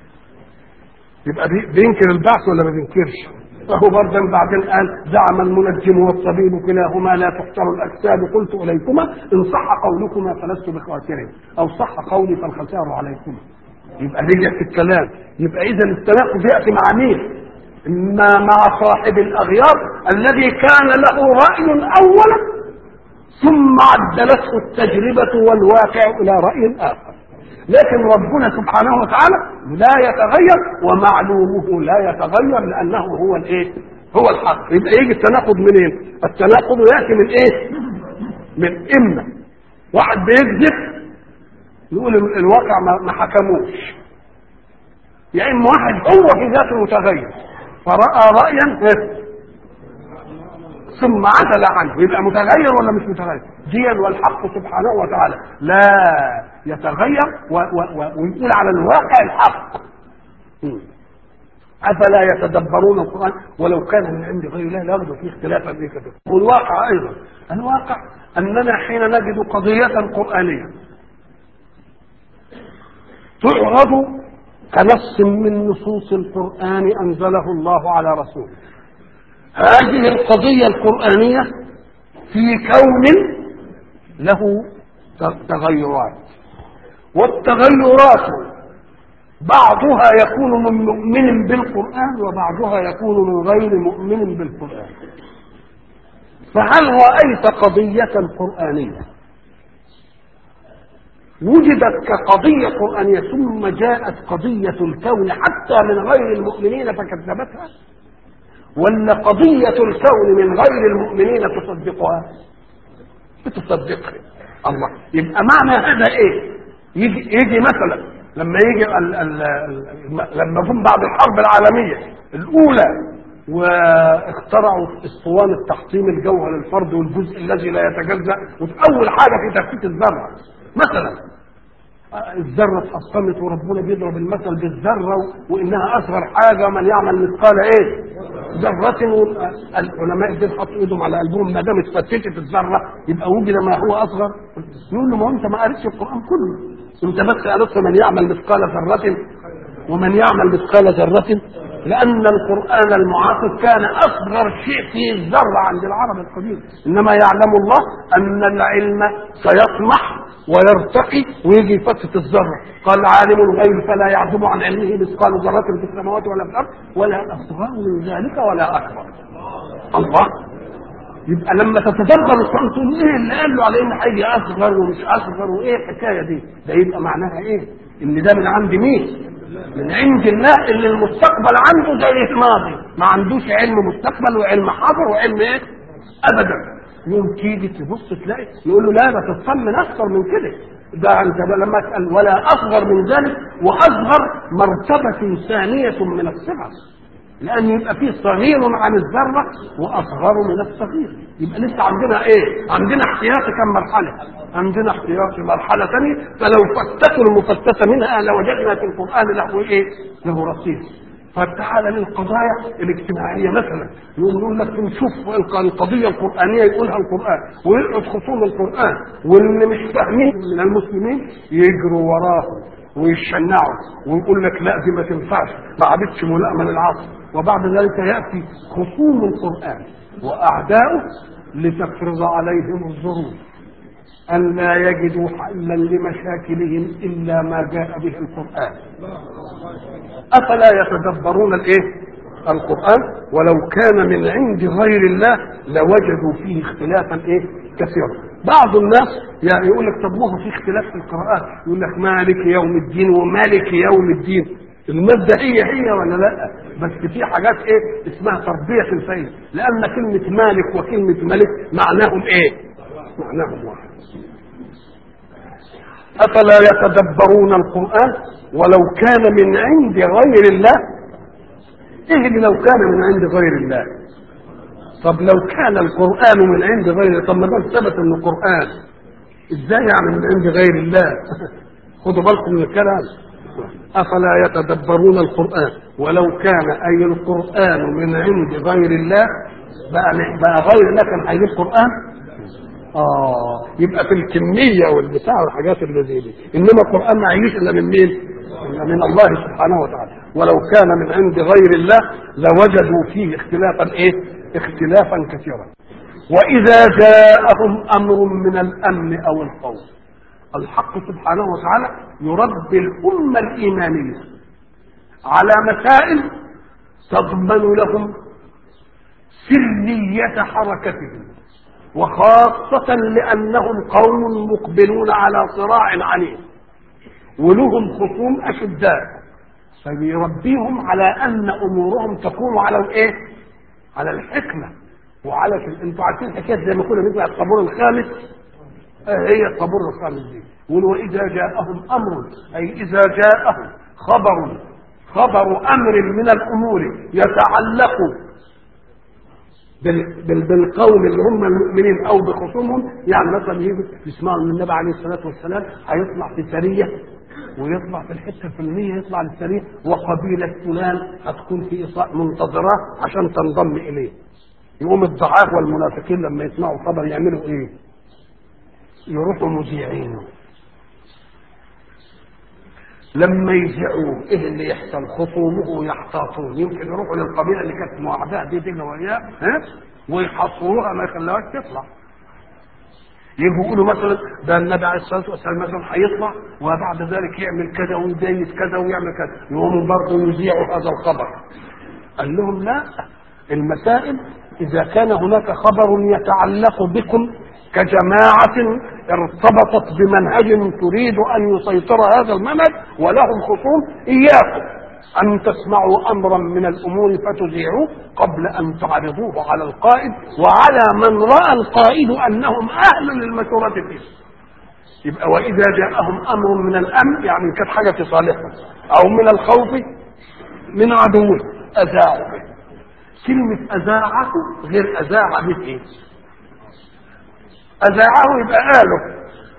يبقى بينكر البعث ولا ما بينكرش؟ فهو برضه بعدين قال زعم المنجم والطبيب كلاهما لا تحتر الاجساد، قلت اليكما ان صح قولكما فلست بخاسر او صح قولي فالخسار عليكما. يبقى رجع في الكلام. يبقى اذا التناقض ياتي مع مين؟ اما مع صاحب الاغيار الذي كان له راي اولا ثم عدلته التجربه والواقع الى راي اخر. لكن ربنا سبحانه وتعالى لا يتغير ومعلومه لا يتغير لانه هو الايه؟ هو الحق. يبقى يجي التناقض منين؟ التناقض ياتي من ايه؟ من اما واحد بيكذب يقول الواقع ما حكموش، يا اما واحد هو في ذاته متغير فراى رايا ثم عدل عنه، يبقى متغير ولا مش متغير؟ ديا والحق سبحانه وتعالى لا يتغير ويقول على الواقع الحق. افلا يتدبرون القران ولو كان من عند غير الله لوجدوا فيه اختلافا كثيرا. والواقع ايضا الواقع اننا حين نجد قضيه قرانيه تعرض كنص من نصوص القران انزله الله على رسوله، هذه القضية القرآنية في كون له تغيرات، والتغيرات بعضها يكون من مؤمن بالقرآن وبعضها يكون من غير مؤمن بالقرآن. فهل رأيت قضية قرآنية وجدت كقضية قرآنية ثم جاءت قضية الكون حتى من غير المؤمنين فكذبتها، ولا قضية الكون من غير المؤمنين تصدقها؟ بتصدقها. الله. يبقى معنى هذا ايه؟ يجي, يجي مثلا لما يجي ال ال ال لما جم بعد الحرب العالمية الأولى واخترعوا اسطوانة تحطيم الجوهر للفرد والجزء الذي لا يتجزأ، وأول حاجة في تفكيك الذرة مثلا الذرة اتحطمت وربنا بيضرب المثل بالذرة وإنها أصغر حاجة من يعمل مثقال إيه؟ ذرة. العلماء دول حطوا إيدهم على قلبهم ما دام اتفتتت الذرة يبقى وجد ما هو أصغر. يقول له ما أنت ما قريتش القرآن كله، أنت بس قريت من يعمل مثقال ذرة ومن يعمل مثقال ذرة، لأن القرآن المعاصر كان أصغر شيء في الذرة عند العرب القديم. إنما يعلم الله أن العلم سيطمح ويرتقي ويجي فتة الذرة. قال عالم الغيب فلا يعزب عن علمه مثقال ذرة في السماوات ولا في الأرض ولا أصغر من ذلك ولا أكبر. الله. يبقى لما تتدبر القرآن تقول إيه اللي قال له على إن حاجة أصغر ومش أصغر وإيه الحكاية دي؟ ده يبقى معناها إيه؟ إن ده من عند مين؟ من عند الله اللي المستقبل عنده زي الماضي، ما عندوش علم مستقبل وعلم حاضر وعلم ايه؟ ابدا. يوم تيجي تبص تلاقي يقول له لا ده تطمن اكثر من كده، ده انت لما تسال ولا اصغر من ذلك، واصغر مرتبه ثانيه من الصغر. لان يبقى فيه صغير عن الذره واصغر من الصغير، يبقى لسه عندنا ايه؟ عندنا احتياطي كم مرحله؟ عندنا احتياطي مرحله ثانيه، فلو فتتوا المفتت منها لوجدنا في القران له ايه؟ له رصيد. فتعالى للقضايا الاجتماعيه مثلا، يقول لك نشوف القضيه القرانيه يقولها القران، ويقعد خصوم القران واللي مش فاهمين من المسلمين يجروا وراه ويشنعوا ويقول لك لا دي ما تنفعش، ما عادتش ملائمه للعصر. وبعد ذلك ياتي خصوم القران واعداؤه لتفرض عليهم الظروف ان لا يجدوا حلا لمشاكلهم الا ما جاء به القران. افلا يتدبرون الايه؟ القران ولو كان من عند غير الله لوجدوا فيه اختلافا ايه؟ كثيرا. بعض الناس يعني يقول لك طب ما هو في اختلاف في القراءات، يقول لك مالك يوم الدين ومالك يوم الدين، المادة هي هي ولا لا؟ بس في حاجات ايه اسمها تربية الفهم، لأن كلمة مالك وكلمة ملك معناهم ايه؟ معناهم واحد. أفلا يتدبرون القرآن ولو كان من عند غير الله؟ ايه اللي لو كان من عند غير الله؟ طب لو كان القرآن من عند غير الله، طب ما دام ثبت ان القرآن ازاي يعني من عند غير الله؟ خدوا بالكم من الكلام. أفلا يتدبرون القرآن ولو كان أي القرآن من عند غير الله، بقى, بقى غير الله كان هيجيب القرآن؟ آه يبقى في الكمية والبتاع والحاجات اللي زي دي، إنما القرآن ما هيجيش إلا من مين؟ إلا من الله سبحانه وتعالى. ولو كان من عند غير الله لوجدوا فيه اختلافا إيه؟ اختلافا كثيرا. وإذا جاءهم أمر من الأمن أو الخوف، الحق سبحانه وتعالى يربي الأمة الإيمانية على مسائل تضمن لهم سرية حركتهم، وخاصة لأنهم قوم مقبلون على صراع عنيف ولهم خصوم أشداء، فيربيهم على أن أمورهم تكون على الإيه؟ على الحكمة وعلى ال... انتوا عارفين حكاية زي ما كنا بنسمع الطابور الخامس، هي الطابور الخامس دي. وإذا جاءهم أمر أي إذا جاءهم خبر خبر أمر من الأمور يتعلق بال... بال... بالقوم اللي هم المؤمنين أو بخصومهم، يعني مثلا يجي يسمعوا ان النبي عليه الصلاة والسلام هيطلع في سرية ويطلع في الحتة الفلانية، يطلع للسرية وقبيلة فلان هتكون في إصاء منتظرة عشان تنضم إليه. يقوم الضعاف والمنافقين لما يسمعوا خبر يعملوا إيه؟ يروحوا مذيعينه. لما يذيعوه ايه اللي يحصل؟ خصومه يحتاطون، يمكن يروحوا للقبيله اللي كانت معاداه دي دي وياه ها ويحصروها ما يخلوهاش تطلع. يجوا يقولوا مثلا ده النبي عليه الصلاه والسلام مثلا هيطلع وبعد ذلك يعمل كذا ويديس كذا ويعمل كذا، يقوموا برضه يذيعوا هذا الخبر. قال لهم لا، المسائل اذا كان هناك خبر يتعلق بكم كجماعة ارتبطت بمنهج تريد أن يسيطر هذا المنهج ولهم خصوم، إياكم أن تسمعوا أمرا من الأمور فتذيعوه قبل أن تعرضوه على القائد وعلى من رأى القائد أنهم أهل للمشورة فيه. يبقى وإذا جاءهم أمر من الأمن يعني كانت حاجة في صالحهم، أو من الخوف من عدوه أذاعوا به. كلمة أذاعه غير أذاع به، أذاعه يبقى قاله،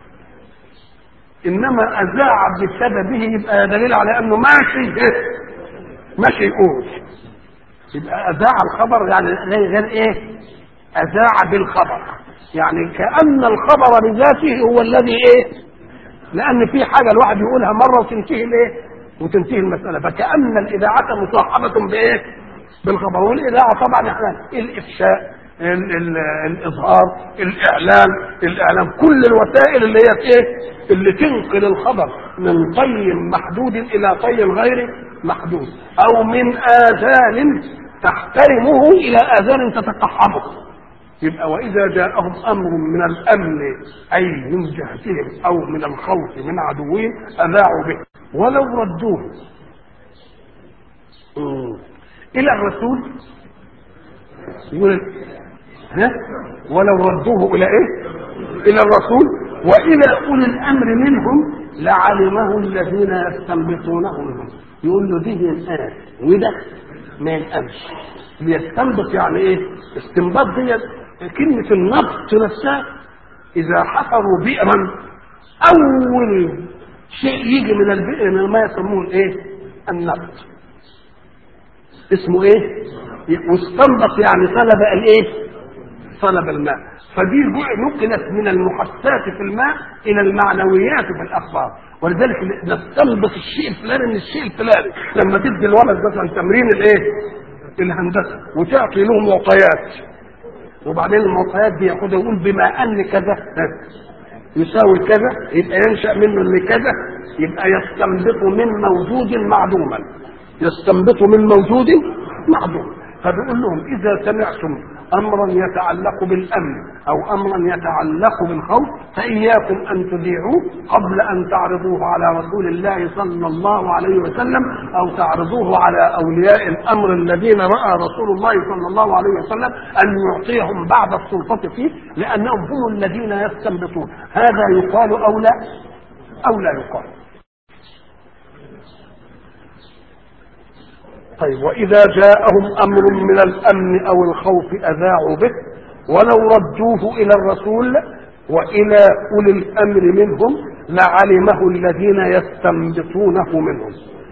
إنما أذاع بسببه يبقى دليل على أنه ماشي ماشي يقول. يبقى أذاع الخبر يعني غير إيه؟ أذاع بالخبر، يعني كأن الخبر بذاته هو الذي إيه؟ لأن في حاجة الواحد يقولها مرة وتنتهي الإيه؟ وتنتهي المسألة، فكأن الإذاعة مصاحبة بإيه؟ بالخبر. والإذاعة طبعا إحنا الإفشاء، ال ال الإظهار، الإعلان، الإعلام، كل الوسائل اللي هي إيه؟ اللي تنقل الخبر من طي محدود إلى طي غير محدود، أو من آذان تحترمه إلى آذان تتقحمه. يبقى وإذا جاءهم أمر من الأمن أي من جهتهم أو من الخوف من عدوهم أذاعوا به ولو ردوه إلى الرسول. يقول ها ولو ردوه إلى إيه؟ إلى الرسول وإلى أولي الأمر منهم لعلمه الذين يستنبطونه منهم. يقول له دي الآن وده ما ينقمش. بيستنبط يعني ايه؟ استنباط دي كلمه النبط نفسها. اذا حفروا بئرا اول شيء يجي من البئر من الماء يسموه ايه؟ النبط. اسمه ايه؟ واستنبط يعني طلب الايه؟ طلب الماء. فدي نقلت من المحسات في الماء الى المعنويات في الاخبار. ولذلك نستنبط الشيء الفلاني من الشيء الفلاني. لما تدي الولد مثلا تمرين الايه؟ الهندسه وتعطي له معطيات، وبعدين المعطيات دي ياخدها يقول بما ان كذا يساوي كذا يبقى ينشا منه اللي كذا، يبقى يستنبط من موجود معدوما. يستنبط من موجود معدوم. فبيقول لهم اذا سمعتم امرا يتعلق بالامن او امرا يتعلق بالخوف فاياكم ان تذيعوه قبل ان تعرضوه على رسول الله صلى الله عليه وسلم او تعرضوه على اولياء الامر الذين راى رسول الله صلى الله عليه وسلم ان يعطيهم بعض السلطه فيه، لانهم هم الذين يستنبطون هذا يقال او لا او لا يقال. طيب واذا جاءهم امر من الامن او الخوف اذاعوا به ولو ردوه الى الرسول والى اولي الامر منهم لعلمه الذين يستنبطونه منهم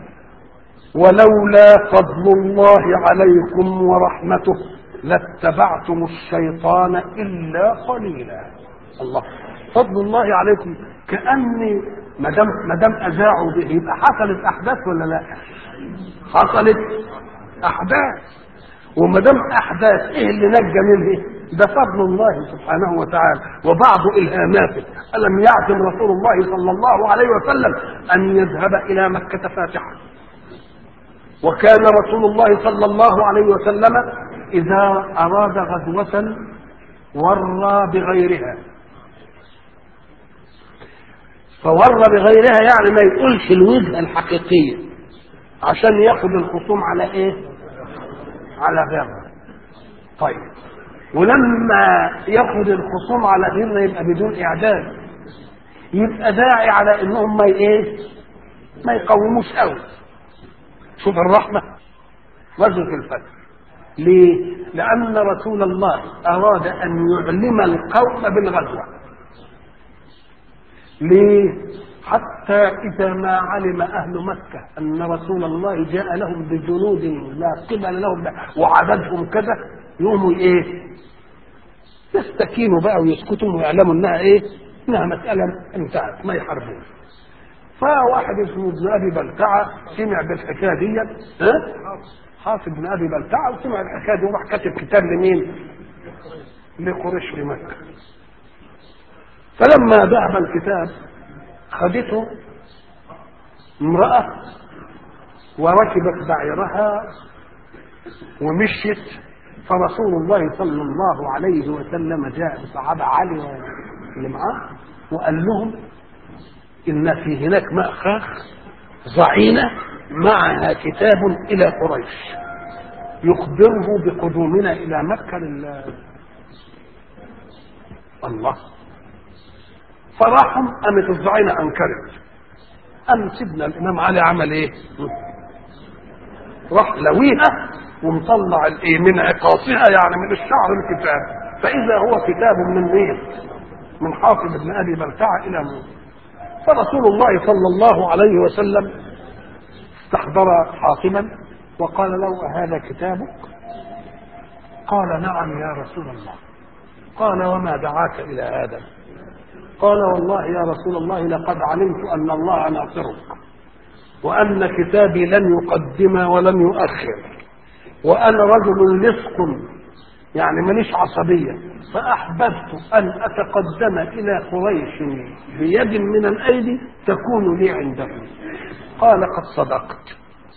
ولولا فضل الله عليكم ورحمته لاتبعتم الشيطان الا قليلا. الله، فضل الله عليكم، كأن ما دام ما دام اذاعوا به يبقى حصلت احداث ولا لا؟ حصلت احداث. وما دام احداث ايه اللي نجى منه؟ ده فضل الله سبحانه وتعالى وبعض الهاماته. الم يعزم رسول الله صلى الله عليه وسلم ان يذهب الى مكه فاتحا، وكان رسول الله صلى الله عليه وسلم اذا اراد غزوه ورى بغيرها. فورى بغيرها يعني ما يقولش الوجهه الحقيقيه عشان ياخد الخصوم على ايه؟ على غيرها. طيب ولما ياخد الخصوم على غيرها يبقى بدون اعداد، يبقى داعي على انهم ما ايه؟ ما يقوموش قوي. شوف الرحمه وجه الفتح. ليه؟ لان رسول الله اراد ان يعلم القوم بالغزوه. ليه؟ حتى إذا ما علم أهل مكة أن رسول الله جاء لهم بجنود لا قبل لهم وعددهم كذا، يقوموا إيه؟ يستكينوا بقى ويسكتوا ويعلموا إنها إيه؟ إنها مسألة انتهت ما يحاربون. فواحد اسمه ابن أبي بلتعة سمع بالحكاية دي، ها؟ حافظ ابن أبي بلتعة وسمع الحكاية دي وراح كاتب كتاب لمين؟ لقريش في مكة. فلما ذهب الكتاب خدته امرأة وركبت بعيرها ومشيت، فرسول الله صلى الله عليه وسلم جاء بصحابة علي اللي معاه وقال لهم إن في هناك مأخذ ضعينة معها كتاب إلى قريش يخبره بقدومنا إلى مكة لله. الله، فراحهم قامت الضعينة أنكرت. قام سيدنا الإمام علي عمل إيه؟ راح لويها ومطلع الإيه من عقاصها، يعني من الشعر الكتاب، فإذا هو كتاب من مين؟ من حافظ ابن أبي بلتعة إلى موسى. فرسول الله صلى الله عليه وسلم استحضر حاكما وقال له هذا كتابك؟ قال نعم يا رسول الله. قال وما دعاك إلى هذا؟ قال والله يا رسول الله لقد علمت أن الله ناصرك وأن كتابي لن يقدم ولن يؤخر، وأنا رجل لصق يعني ماليش عصبية، فأحببت أن أتقدم إلى قريش بيد من الأيدي تكون لي عندهم. قال قد صدقت.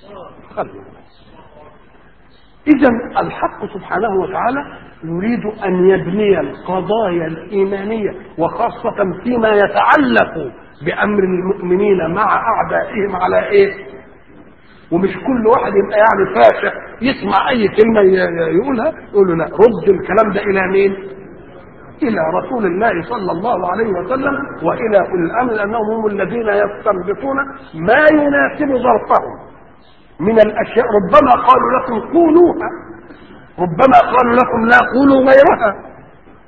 إذن الحق سبحانه وتعالى يريد أن يبني القضايا الإيمانية وخاصة فيما يتعلق بأمر المؤمنين مع أعدائهم على إيه؟ ومش كل واحد يبقى يعني فاشح يسمع أي كلمة يقولها يقول له لا، رد الكلام ده إلى مين؟ إلى رسول الله صلى الله عليه وسلم وإلى أولي الأمر، لأنهم هم الذين يستنبطون ما يناسب ظرفهم من الأشياء ربما قالوا لكم قولوها، ربما قالوا لكم لا قولوا غيرها.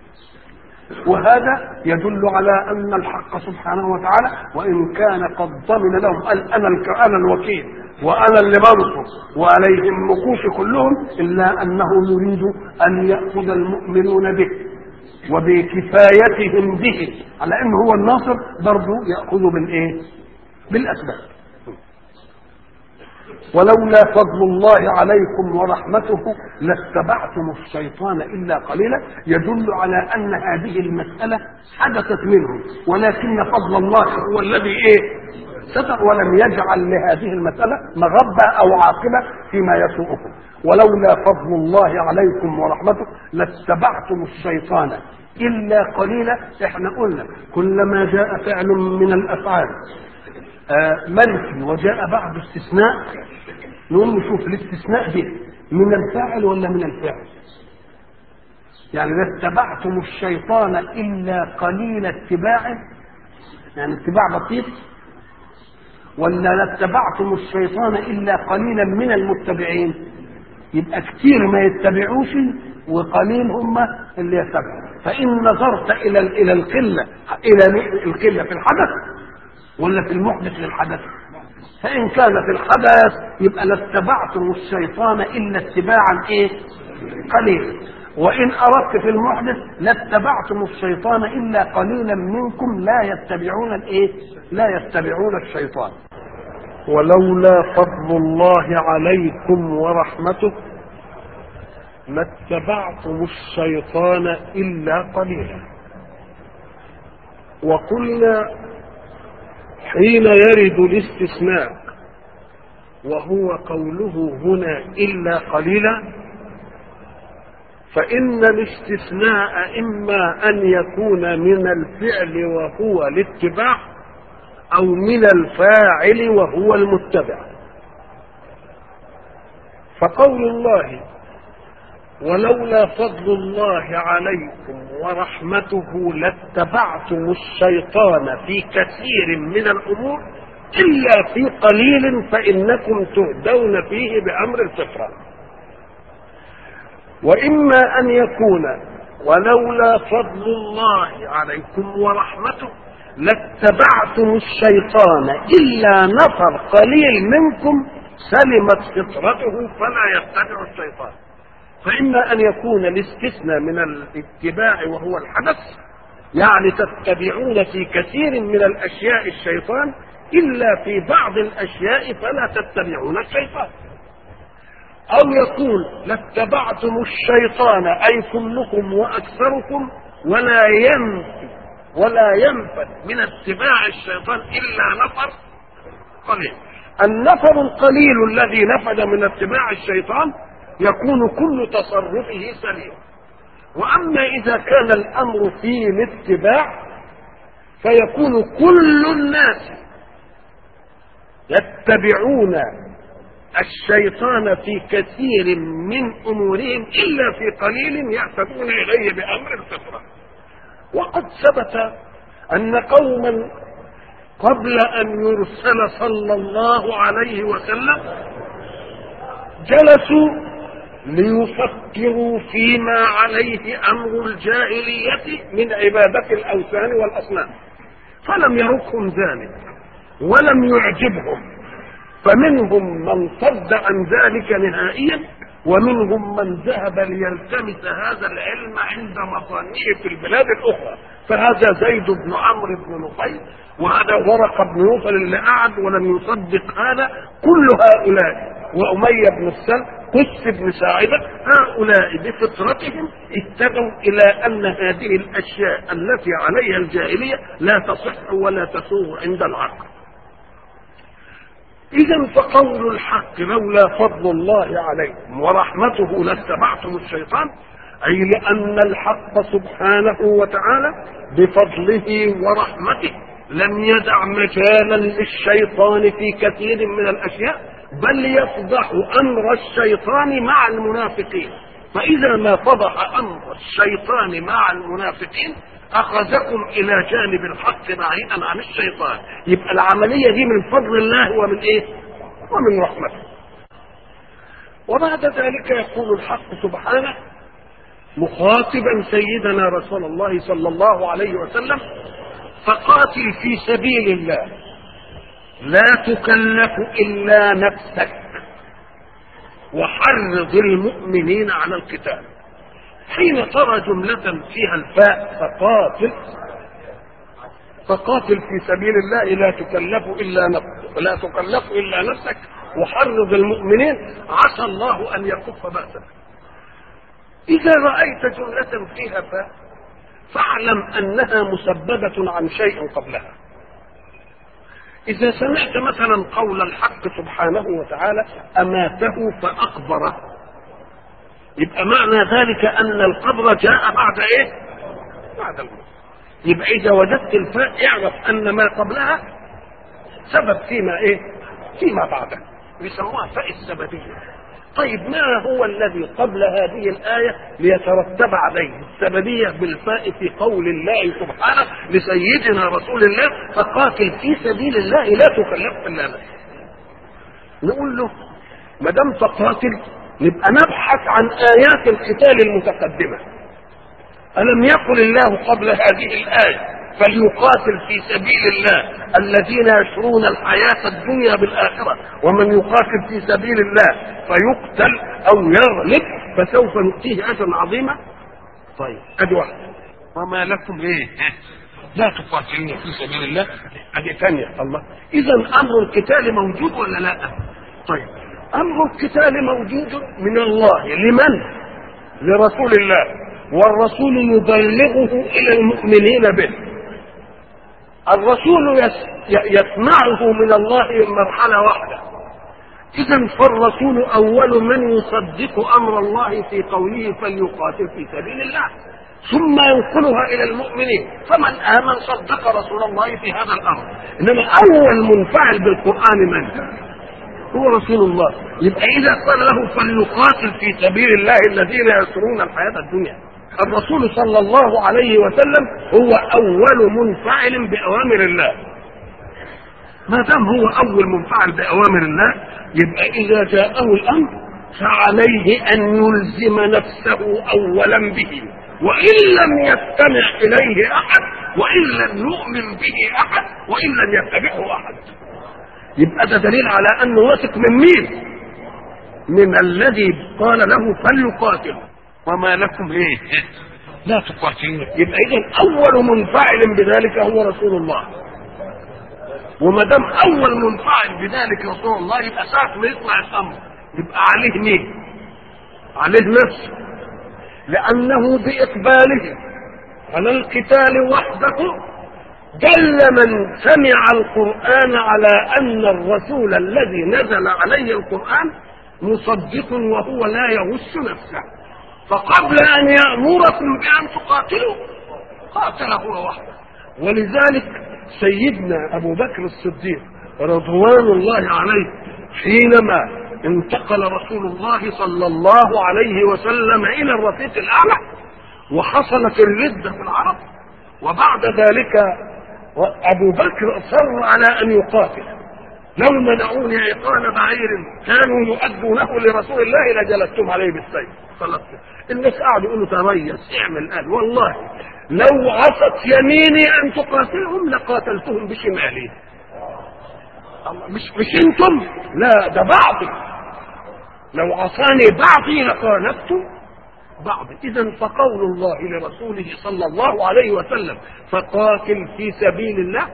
وهذا يدل على أن الحق سبحانه وتعالى وإن كان قد ضمن لهم قال أنا أنا الوكيل وأنا اللي بنصر وعليهم مكوش كلهم، إلا أنه يريد أن يأخذ المؤمنون به وبكفايتهم به على أنه هو الناصر برضو يأخذ بالإيه؟ بالأسباب. ولولا فضل الله عليكم ورحمته لاتبعتم الشيطان إلا قليلا، يدل على أن هذه المسألة حدثت منهم، ولكن فضل الله هو الذي إيه؟ ستر ولم يجعل لهذه المسألة مغبة أو عاقبة فيما يسوءكم. ولولا فضل الله عليكم ورحمته لاتبعتم الشيطان إلا قليلا. احنا قلنا كلما جاء فعل من الأفعال منفي وجاء بعد استثناء نقول نشوف الاستثناء ده من الفاعل ولا من الفعل. يعني لاتبعتم الشيطان إلا قليل اتباع، يعني اتباع بسيط، ولا لاتبعتم الشيطان إلا قليلا من المتبعين؟ يبقى كتير ما يتبعوش وقليل هم اللي يتبعوا. فإن نظرت إلى إلى القلة إلى القلة في الحدث ولا في المحدث للحدث، فإن كان في الحدث يبقى لاتبعتم الشيطان إلا اتباعا إيه؟ قليلا. وإن أردت في المحدث لاتبعتم الشيطان إلا قليلا منكم لا يتبعون الإيه؟ لا يتبعون الشيطان. ولولا فضل الله عليكم ورحمته لاتبعتم الشيطان إلا قليلا. وقلنا حين يرد الاستثناء وهو قوله هنا إلا قليلا، فإن الاستثناء إما أن يكون من الفعل وهو الاتباع أو من الفاعل وهو المتبع. فقول الله ولولا فضل الله عليكم ورحمته لاتبعتم الشيطان في كثير من الأمور إلا في قليل فإنكم تهدون فيه بأمر الفطرة. وإما أن يكون ولولا فضل الله عليكم ورحمته لاتبعتم الشيطان إلا نفر قليل منكم سلمت فطرته فلا يتبع الشيطان. فإما أن يكون الاستثناء من الاتباع وهو الحدث، يعني تتبعون في كثير من الأشياء الشيطان إلا في بعض الأشياء فلا تتبعون الشيطان. أو يقول لاتبعتم الشيطان أي كلكم وأكثركم ولا ينفي ولا ينفد من اتباع الشيطان إلا نفر قليل. النفر القليل الذي نفد من اتباع الشيطان يكون كل تصرفه سليم. وأما إذا كان الأمر في الاتباع فيكون كل الناس يتبعون الشيطان في كثير من أمورهم إلا في قليل يهتدون إليه بأمر الفطرة. وقد ثبت أن قوما قبل أن يرسل صلى الله عليه وسلم جلسوا ليفكروا فيما عليه أمر الجاهلية من عبادة الأوثان والأصنام، فلم يرقهم ذلك ولم يعجبهم، فمنهم من صد عن ذلك نهائيا ومنهم من ذهب ليلتمس هذا العلم عند مصانعه في البلاد الأخرى. فهذا زيد بن عمرو بن نفيل وهذا ورقة بن نوفل اللي قعد ولم يصدق هذا. كل هؤلاء وأمية بن السلم قس بن ساعدة هؤلاء بفطرتهم اتبعوا إلى أن هذه الأشياء التي عليها الجاهلية لا تصح ولا تسوغ عند العقل. إذا فقول الحق لولا فضل الله عليكم ورحمته لاتبعتم الشيطان، أي لأن الحق سبحانه وتعالى بفضله ورحمته لم يدع مجالا للشيطان في كثير من الأشياء، بل يفضح أمر الشيطان مع المنافقين. فإذا ما فضح أمر الشيطان مع المنافقين أخذكم إلى جانب الحق بعيدا عن الشيطان. يبقى العملية دي من فضل الله ومن إيه؟ ومن رحمته. وبعد ذلك يقول الحق سبحانه مخاطبا سيدنا رسول الله صلى الله عليه وسلم: فقاتل في سبيل الله لا تكلف إلا نفسك وحرض المؤمنين على القتال. حين ترى جملة فيها الفاء فقاتل، فقاتل في سبيل الله لا تكلف إلا نفسك لا تكلف إلا نفسك وحرض المؤمنين، عسى الله أن يكف بأسك. إذا رأيت جملة فيها فاء فاعلم أنها مسببة عن شيء قبلها. إذا سمعت مثلا قول الحق سبحانه وتعالى: أماته فأقبره، يبقى معنى ذلك أن القبر جاء بعد إيه؟ بعد الموت. يبقى إذا وجدت الفاء اعرف أن ما قبلها سبب فيما إيه؟ فيما بعده، بيسموها فاء السببية. طيب ما هو الذي قبل هذه الآية ليترتب عليه السببية بالفاء في قول الله سبحانه لسيدنا رسول الله: فقاتل في سبيل الله لا تكلف إلا نفسك؟ نقول له ما دام تقاتل نبقى نبحث عن آيات القتال المتقدمة. ألم يقل الله قبل هذه الآية: فليقاتل في سبيل الله الذين يشرون الحياة الدنيا بالآخرة، ومن يقاتل في سبيل الله فيقتل أو يغلب فسوف نؤتيه أجرا عظيما؟ طيب أدي واحدة. وما لكم إيه لا تقاتلون في سبيل الله؟ أدي ثانية. الله، إذا أمر القتال موجود ولا لا؟ طيب أمر القتال موجود من الله لمن؟ لرسول الله، والرسول يبلغه إلى المؤمنين به. الرسول يسمعه من الله مرحلة واحدة. إذن فالرسول أول من يصدق أمر الله في قوله فليقاتل في سبيل الله، ثم ينقلها إلى المؤمنين، فمن آمن صدق رسول الله في هذا الأمر. إنما أول منفعل بالقرآن من؟ هو رسول الله. يبقى إذا قال له فليقاتل في سبيل الله الذين يسرون الحياة الدنيا، الرسول صلى الله عليه وسلم هو أول منفعل بأوامر الله. ما دام هو أول منفعل بأوامر الله يبقى إذا جاءه الأمر فعليه أن يلزم نفسه أولا به، وإن لم يستمع إليه أحد، وإن لم يؤمن به أحد، وإن لم يتبعه أحد. يبقى ده دليل على أنه واثق من مين؟ من الذي قال له فليقاتل. وما لكم ايه لا تقاتلون؟ يبقى اذا اول منفعل بذلك هو رسول الله، وما دام اول منفعل بذلك رسول الله يبقى ساعه ما يطلع الامر يبقى عليه مين؟ عليه نفسه، لانه باقباله على القتال وحده دل من سمع القرآن على ان الرسول الذي نزل عليه القرآن مصدق وهو لا يغش نفسه. فقبل أن يأمركم بأن تقاتلوا قاتل هو وحده. ولذلك سيدنا أبو بكر الصديق رضوان الله عليه حينما انتقل رسول الله صلى الله عليه وسلم إلى الرفيق الأعلى وحصلت الردة في العرب، وبعد ذلك أبو بكر أصر على أن يقاتل. لو منعوني عقال بعير كانوا يؤدونه لرسول الله لجلدتم عليه بالسيف. خلاص الناس قاعدوا يقولوا تريث اعمل. قال والله لو عصت يميني ان تقاتلهم لقاتلتهم بشمالي. مش مش انتم، لا ده بعضي، لو عصاني بعضي لقاتلت بعض. اذا فقول الله لرسوله صلى الله عليه وسلم فقاتل في سبيل الله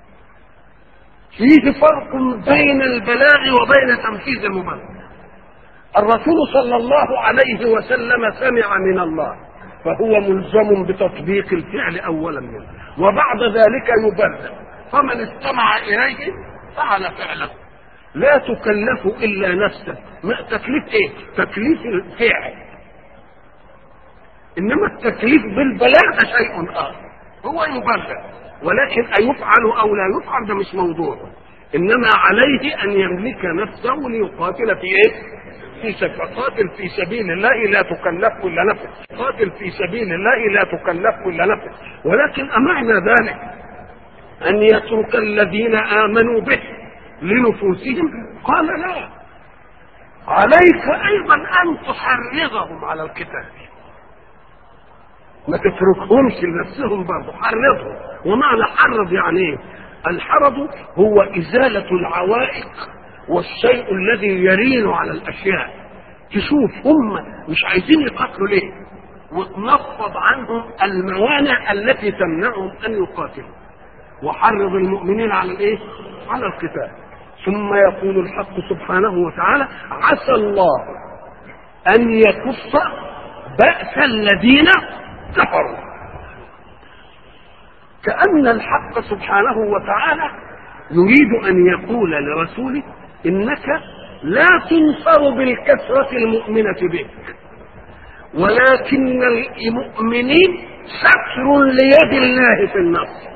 فيه فرق بين البلاغ وبين تنفيذ المبلغ. الرسول صلى الله عليه وسلم سمع من الله فهو ملزم بتطبيق الفعل اولا منه، وبعد ذلك يبلغ. فمن استمع اليه فعل فعله. لا تكلف الا نفسك. ما تكليف ايه؟ تكليف الفعل، انما التكليف بالبلاغ ده شيء اخر. هو يبلغ، ولكن أيفعل أو لا يفعل ده مش موضوع، إنما عليه أن يملك نفسه ليقاتل في إيه؟ في سبيل. قاتل في سبيل الله لا تكلف إلا نفسك. قاتل في سبيل الله لا تكلف إلا نفسك. ولكن أمعنى ذلك أن يترك الذين آمنوا به لنفوسهم؟ قال لا، عليك ايضا ان تحرضهم على القتال، ما تتركهمش لنفسهم برضه، حرضهم. ومعنى حرض يعني ايه؟ الحرض هو ازالة العوائق والشيء الذي يلين على الاشياء. تشوف هم مش عايزين يقاتلوا ليه، وتنفض عنهم الموانع التي تمنعهم ان يقاتلوا، وحرض المؤمنين على الايه؟ على القتال. ثم يقول الحق سبحانه وتعالى: عسى الله ان يكف بأس الذين كفروا. كأن الحق سبحانه وتعالى يريد ان يقول لرسوله: انك لا تنصر بالكثرة المؤمنة بك، ولكن المؤمنين ستر ليد الله في النصر.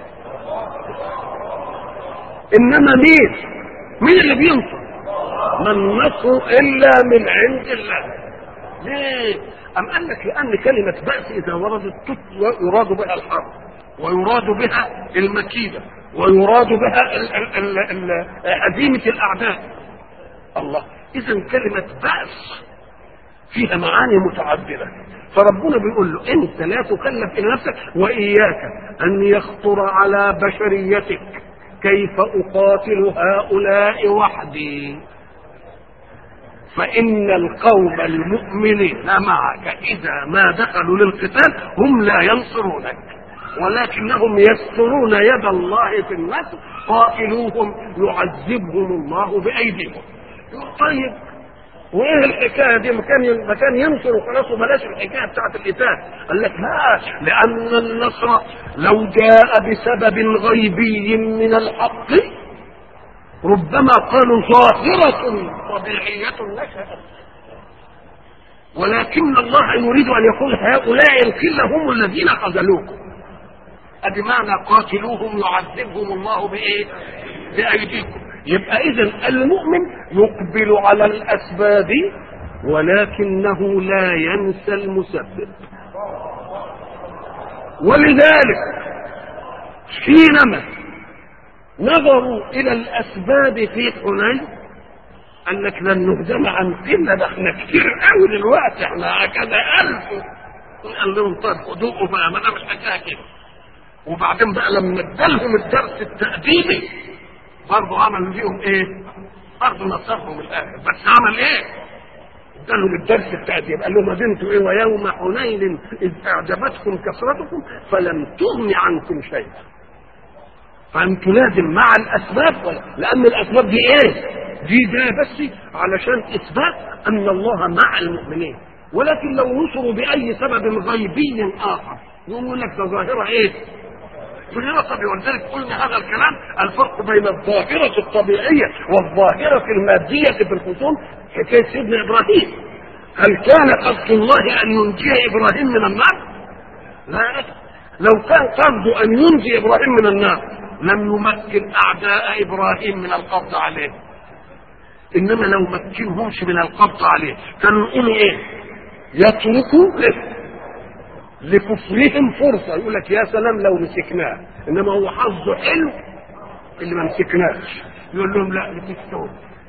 انما مين مين اللي بينصر؟ ما النصر الا من عند الله. ليه؟ ام قال لك لان كلمه بأس اذا وردت يراد بها الحرب، ويراد بها المكيده، ويراد بها هزيمه الاعداء. الله، اذا كلمه بأس فيها معاني متعدده. فربنا بيقول له: انت لا تكلف الى نفسك، واياك ان يخطر على بشريتك كيف اقاتل هؤلاء وحدي، فان القوم المؤمنين معك اذا ما دخلوا للقتال هم لا ينصرونك، ولكنهم يسترون يد الله في النصر. قاتلوهم يعذبهم الله بايديهم. طيب وايه الحكايه دي؟ مكان مكان ينصر وخلاص وبلاش الحكايه بتاعت القتال. قال لك لا، لان النصر لو جاء بسبب غيبي من الحق ربما قالوا ظاهره طبيعيه نشأت، ولكن الله يريد ان يقول هؤلاء القله هم الذين خذلوكم. ادي معنى قاتلوهم يعذبهم الله بايه؟ بايديكم. يبقى اذا المؤمن يقبل على الاسباب ولكنه لا ينسى المسبب. ولذلك حينما نظروا الى الاسباب في حنين قال لك لن نهزم عن قله، ده احنا كتير قوي دلوقتي، احنا كذا الف. قال لهم طيب خدوه بقى، ما انا مش حكايه كده. وبعدين بقى لما ادالهم الدرس التأديبي برضه عمل فيهم ايه؟ برضه نصرهم الاخر، بس عمل ايه؟ ادالهم الدرس التأديب. قال لهم: انتوا ايه؟ ويوم حنين اذ اعجبتكم كثرتكم فلم تغن عنكم شيئا. فانتوا لازم مع الاسباب، ولا لان الاسباب دي ايه؟ دي ده بس علشان اثبات ان الله مع المؤمنين. ولكن لو نصروا باي سبب غيبي اخر يقول لك ده ظاهره ايه؟ ظاهره طبيعيه. ولذلك قلنا هذا الكلام، الفرق بين الظاهره الطبيعيه والظاهره الماديه في الخصوم. حكايه سيدنا ابراهيم، هل كان قصد الله ان ينجي ابراهيم من النار؟ لا، لو كان قصده ان ينجي ابراهيم من النار لم يمكن اعداء ابراهيم من القبض عليه. انما لو مكنهمش من القبض عليه كانوا يقولوا ايه؟ يتركوا لكفرهم فرصه، يقول لك يا سلام لو مسكناه. انما هو حظه حلو اللي ما مسكناش، يقول لهم لا مسكتوه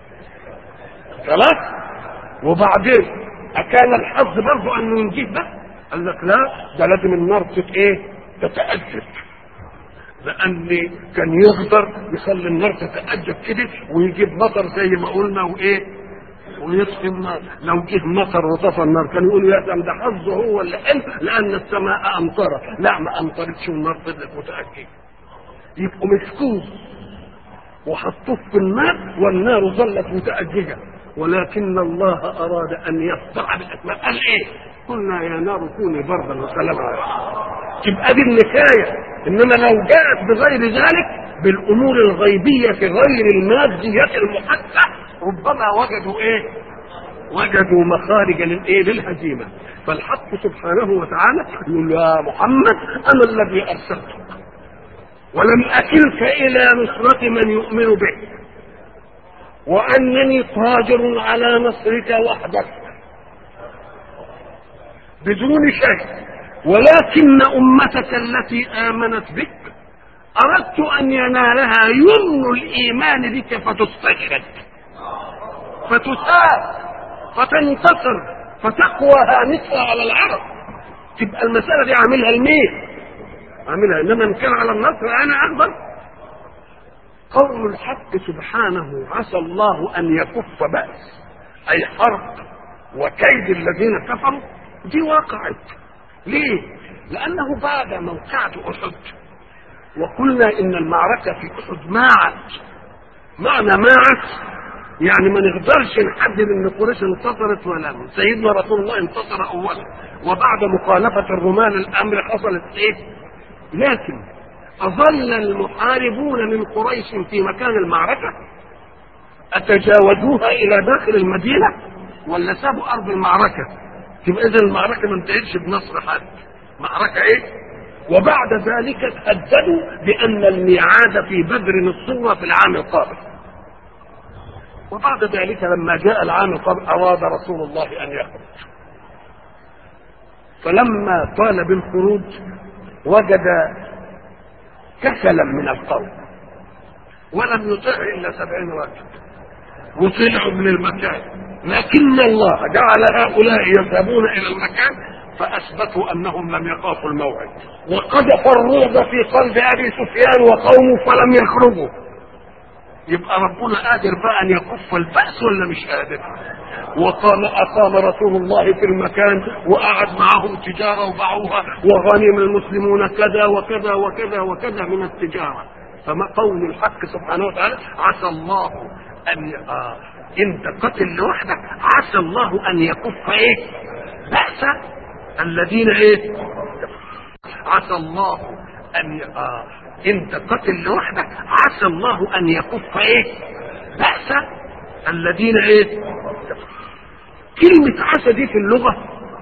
خلاص. وبعدين اكان الحظ برضه انه ينجيه بقى؟ قال لك لا، ده لازم النار تت ايه؟ تتأجج، لان كان يقدر يخلي النار تتأجج كده ويجيب مطر زي ما قلنا وايه؟ ويطفي النار. لو جه مطر وطفى النار كان يقول يا سلام ده حظه هو اللي حلو لان السماء امطرت. لا، ما امطرتش والنار فضلت متأججة. يبقوا مسكوه وحطوه في النار والنار ظلت متأججة، ولكن الله اراد ان يصدع بالاسباب. قال ايه؟ قلنا يا نار كوني بردا وسلاما عليكم. تبقى دي النكايه. انما لو جاءت بغير ذلك بالامور الغيبيه غير الماديه المحسه ربما وجدوا ايه؟ وجدوا مخارج للايه؟ للهزيمه. فالحق سبحانه وتعالى يقول يا محمد انا الذي ارسلتك ولم اكلك الى نصره من يؤمن بك، وانني قادر على نصرك وحدك بدون شيء، ولكن امتك التي امنت بك اردت ان ينالها يمن الايمان بك فتستشهد فتساب فتنتصر فتقوى هامتها على العرب، تبقى المسألة دي عاملها لمين؟ عاملها. إنما إن كان على النصر أنا أقدر. قول الحق سبحانه عسى الله أن يكف بأس أي حرب وكيد الذين كفروا، دي وقعت. ليه؟ لأنه بعد موقعة أحد وقلنا إن المعركة في أحد ماعت. معنى ماعت يعني ما نقدرش نحدد ان قريش انتصرت ولا لا. سيدنا رسول الله انتصر اولا، وبعد مخالفه الرومان الامر حصلت ايه؟ لكن اظل المحاربون من قريش في مكان المعركه؟ اتجاوزوها الى داخل المدينه ولا سابوا ارض المعركه؟ تبقى اذا المعركه ما انتهتش بنصر حد. معركه ايه؟ وبعد ذلك تهددوا بان الميعاد في بدر الصغرى في العام القادم. وبعد ذلك لما جاء العام القادم اراد رسول الله ان يخرج، فلما طال بالخروج وجد كسلا من القوم ولم يطع الا سبعين رجل وطلعوا من المكان، لكن الله جعل هؤلاء يذهبون الى المكان فاثبتوا انهم لم يخافوا الموعد، وقذف الرعب في قلب ابي سفيان وقومه فلم يخرجوا. يبقى ربنا قادر بقى ان يكف البأس ولا مش قادر؟ وقام اقام رسول الله في المكان وقعد معهم تجاره وباعوها وغنم المسلمون كذا وكذا وكذا وكذا من التجاره. فما قول الحق سبحانه وتعالى عسى الله ان آه انت قتل لوحدك عسى الله ان يكف ايه؟ بأس الذين ايه؟ عسى الله ان آه انت قتل لوحدك عسى الله ان يكف ايه؟ بأس الذين ايه؟ كلمة عسى دي في اللغة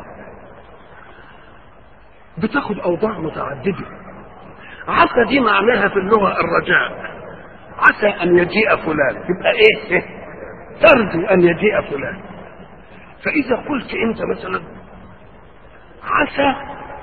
بتاخد اوضاع متعددة. عسى دي معناها في اللغة الرجاء، عسى ان يجيء فلان، يبقى ايه؟ إيه؟ ترجو ان يجيء فلان. فاذا قلت انت مثلا عسى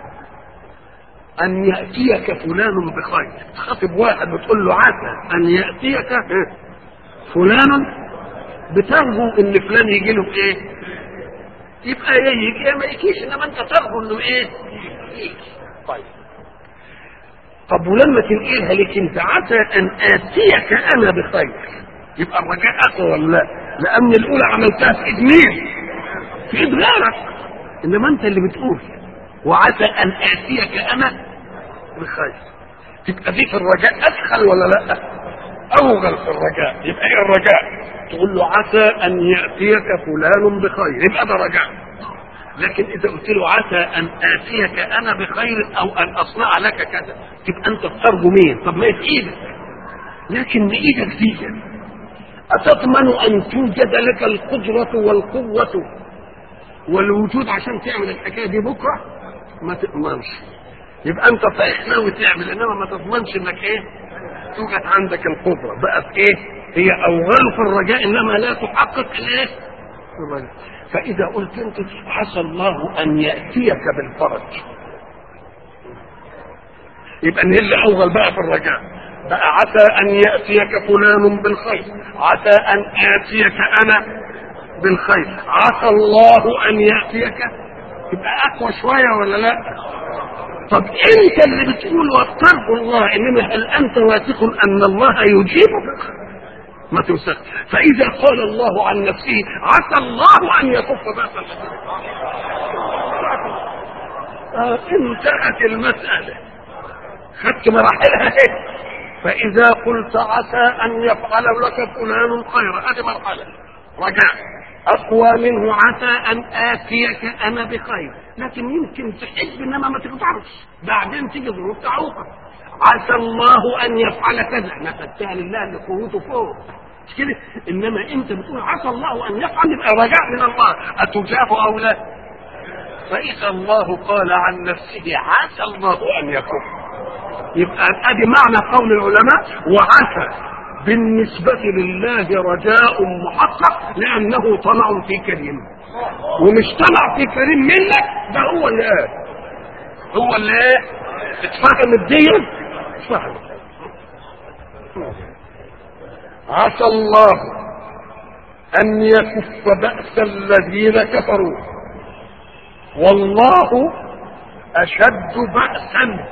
ان يأتيك فلان بخير، تخاطب واحد بتقول له عسى ان يأتيك فلان، بترجو ان فلان يجي له ايه؟ يبقى ايه؟ يجي ما يجيش، انما انت ترجو انه ايه؟ يجي. طيب طب ولما تنقلها لك انت عسى ان اتيك انا بخير، يبقى الرجاء اقوى ولا لا؟ لان الاولى عملتها في ايد مين؟ في ايد غيرك، انما انت اللي بتقول وعسى ان اتيك انا بخير، تبقى دي في الرجاء ادخل ولا لا؟ اوغل في الرجاء. يبقى ايه الرجاء؟ تقول له عسى ان ياتيك فلان بخير، يبقى ده رجاء. لكن اذا قلت له عسى ان اتيك انا بخير او ان اصنع لك كذا، تبقى انت بترجو مين؟ طب ما هي في ايدك، لكن بايدك دي اتضمن ان توجد لك القدره والقوه والوجود عشان تعمل الحكايه دي بكره؟ ما تضمنش. يبقى انت صحيح ناوي تعمل، انما ما تضمنش انك ايه؟ توجد عندك القدره. بقى في ايه؟ هي اوغال في الرجاء انما لا تحقق الايه؟ الرجاء. فاذا قلت انت عسى الله ان ياتيك بالفرج، يبقى ان اللي اوغل بقى في الرجاء. بقى عسى ان ياتيك فلان بالخير، عسى ان اتيك انا بالخير، عسى الله ان ياتيك، تبقى اقوى شويه ولا لا؟ طب انت اللي بتقول واتقوا الله، انما هل انت واثق ان الله يجيبك؟ ما توثق. فاذا قال الله عن نفسه عسى الله ان يكف بأس الذين آه انتهت المساله، خدت مراحلها ايه؟ فاذا قلت عسى ان يفعل لك فلان خيرا، هذه مرحله رجاء. اقوى منه عسى ان اتيك انا بخير، لكن يمكن تحب انما ما تقدرش، بعدين تيجي ظروف تعوقك. عسى الله ان يفعل كذا، نفذتها لله اللي قوته فوق، مش كده؟ انما انت بتقول عسى الله ان يفعل، يبقى رجاء من الله، اتجاب او لا؟ فاذا الله قال عن نفسه عسى الله ان يكون، يبقى ادي معنى قول العلماء وعسى بالنسبة لله رجاء محقق، لأنه طمع في كريم، ومش طمع في كريم منك، ده هو اللي قال، هو اللي ايه؟ اتفهم الدين، اتفهم. عسى الله أن يكف بأس الذين كفروا والله أشد بأسا.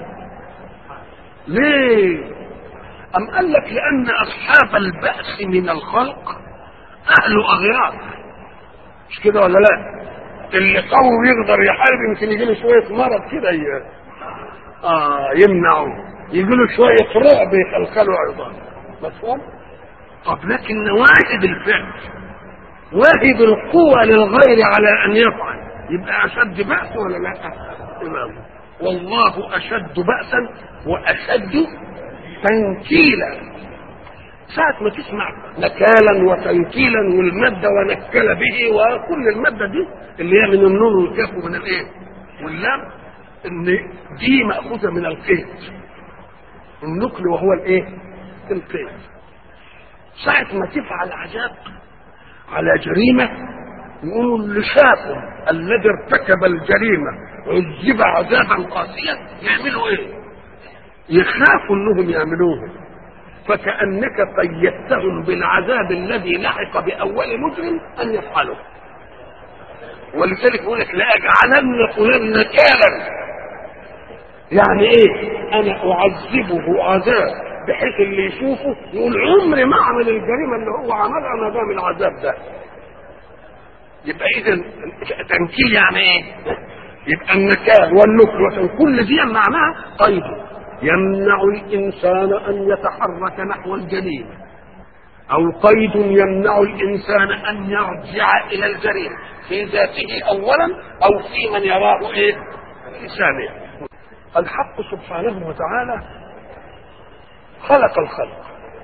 ليه؟ أم قال لك لأن أصحاب البأس من الخلق أهل أغيار، مش كده ولا لا؟ اللي قوي يقدر يحارب يمكن يجي له شوية مرض كده آه يمنعه، يجي له شوية رعب يخلخله عظام، مفهوم؟ طب لكن واحد الفعل واهب القوة للغير على أن يفعل يبقى أشد بأس ولا لا؟ إمام والله أشد بأسا وأشد تنكيلا. ساعة ما تسمع نكالا وتنكيلا والمادة ونكل به وكل المادة دي اللي هي من النون والكاف ومن الايه واللام، ان دي مأخوذة من القيد، النكل وهو الايه القيد. ساعة ما تفعل عذاب على جريمة يقولوا اللي شافوا الذي ارتكب الجريمة عذب عذابا قاسيا يعملوا ايه؟ يخافوا انهم يعملوه، فكأنك قيدتهم بالعذاب الذي لحق بأول مجرم أن يفعله. ولذلك يقول لك لأجعلن فلان نكالا، يعني ايه؟ انا اعذبه عذاب بحيث اللي يشوفه يقول عمري ما اعمل الجريمه اللي هو عملها ما دام العذاب ده. يبقى اذا تنكيل يعني ايه؟ يبقى النكال والنكل كل دي معناها قيد يمنع الانسان ان يتحرك نحو الجريمه، او قيد يمنع الانسان ان يرجع الى الجريمه في ذاته اولا او في من يراه ايه ثانيا. الحق سبحانه وتعالى خلق الخلق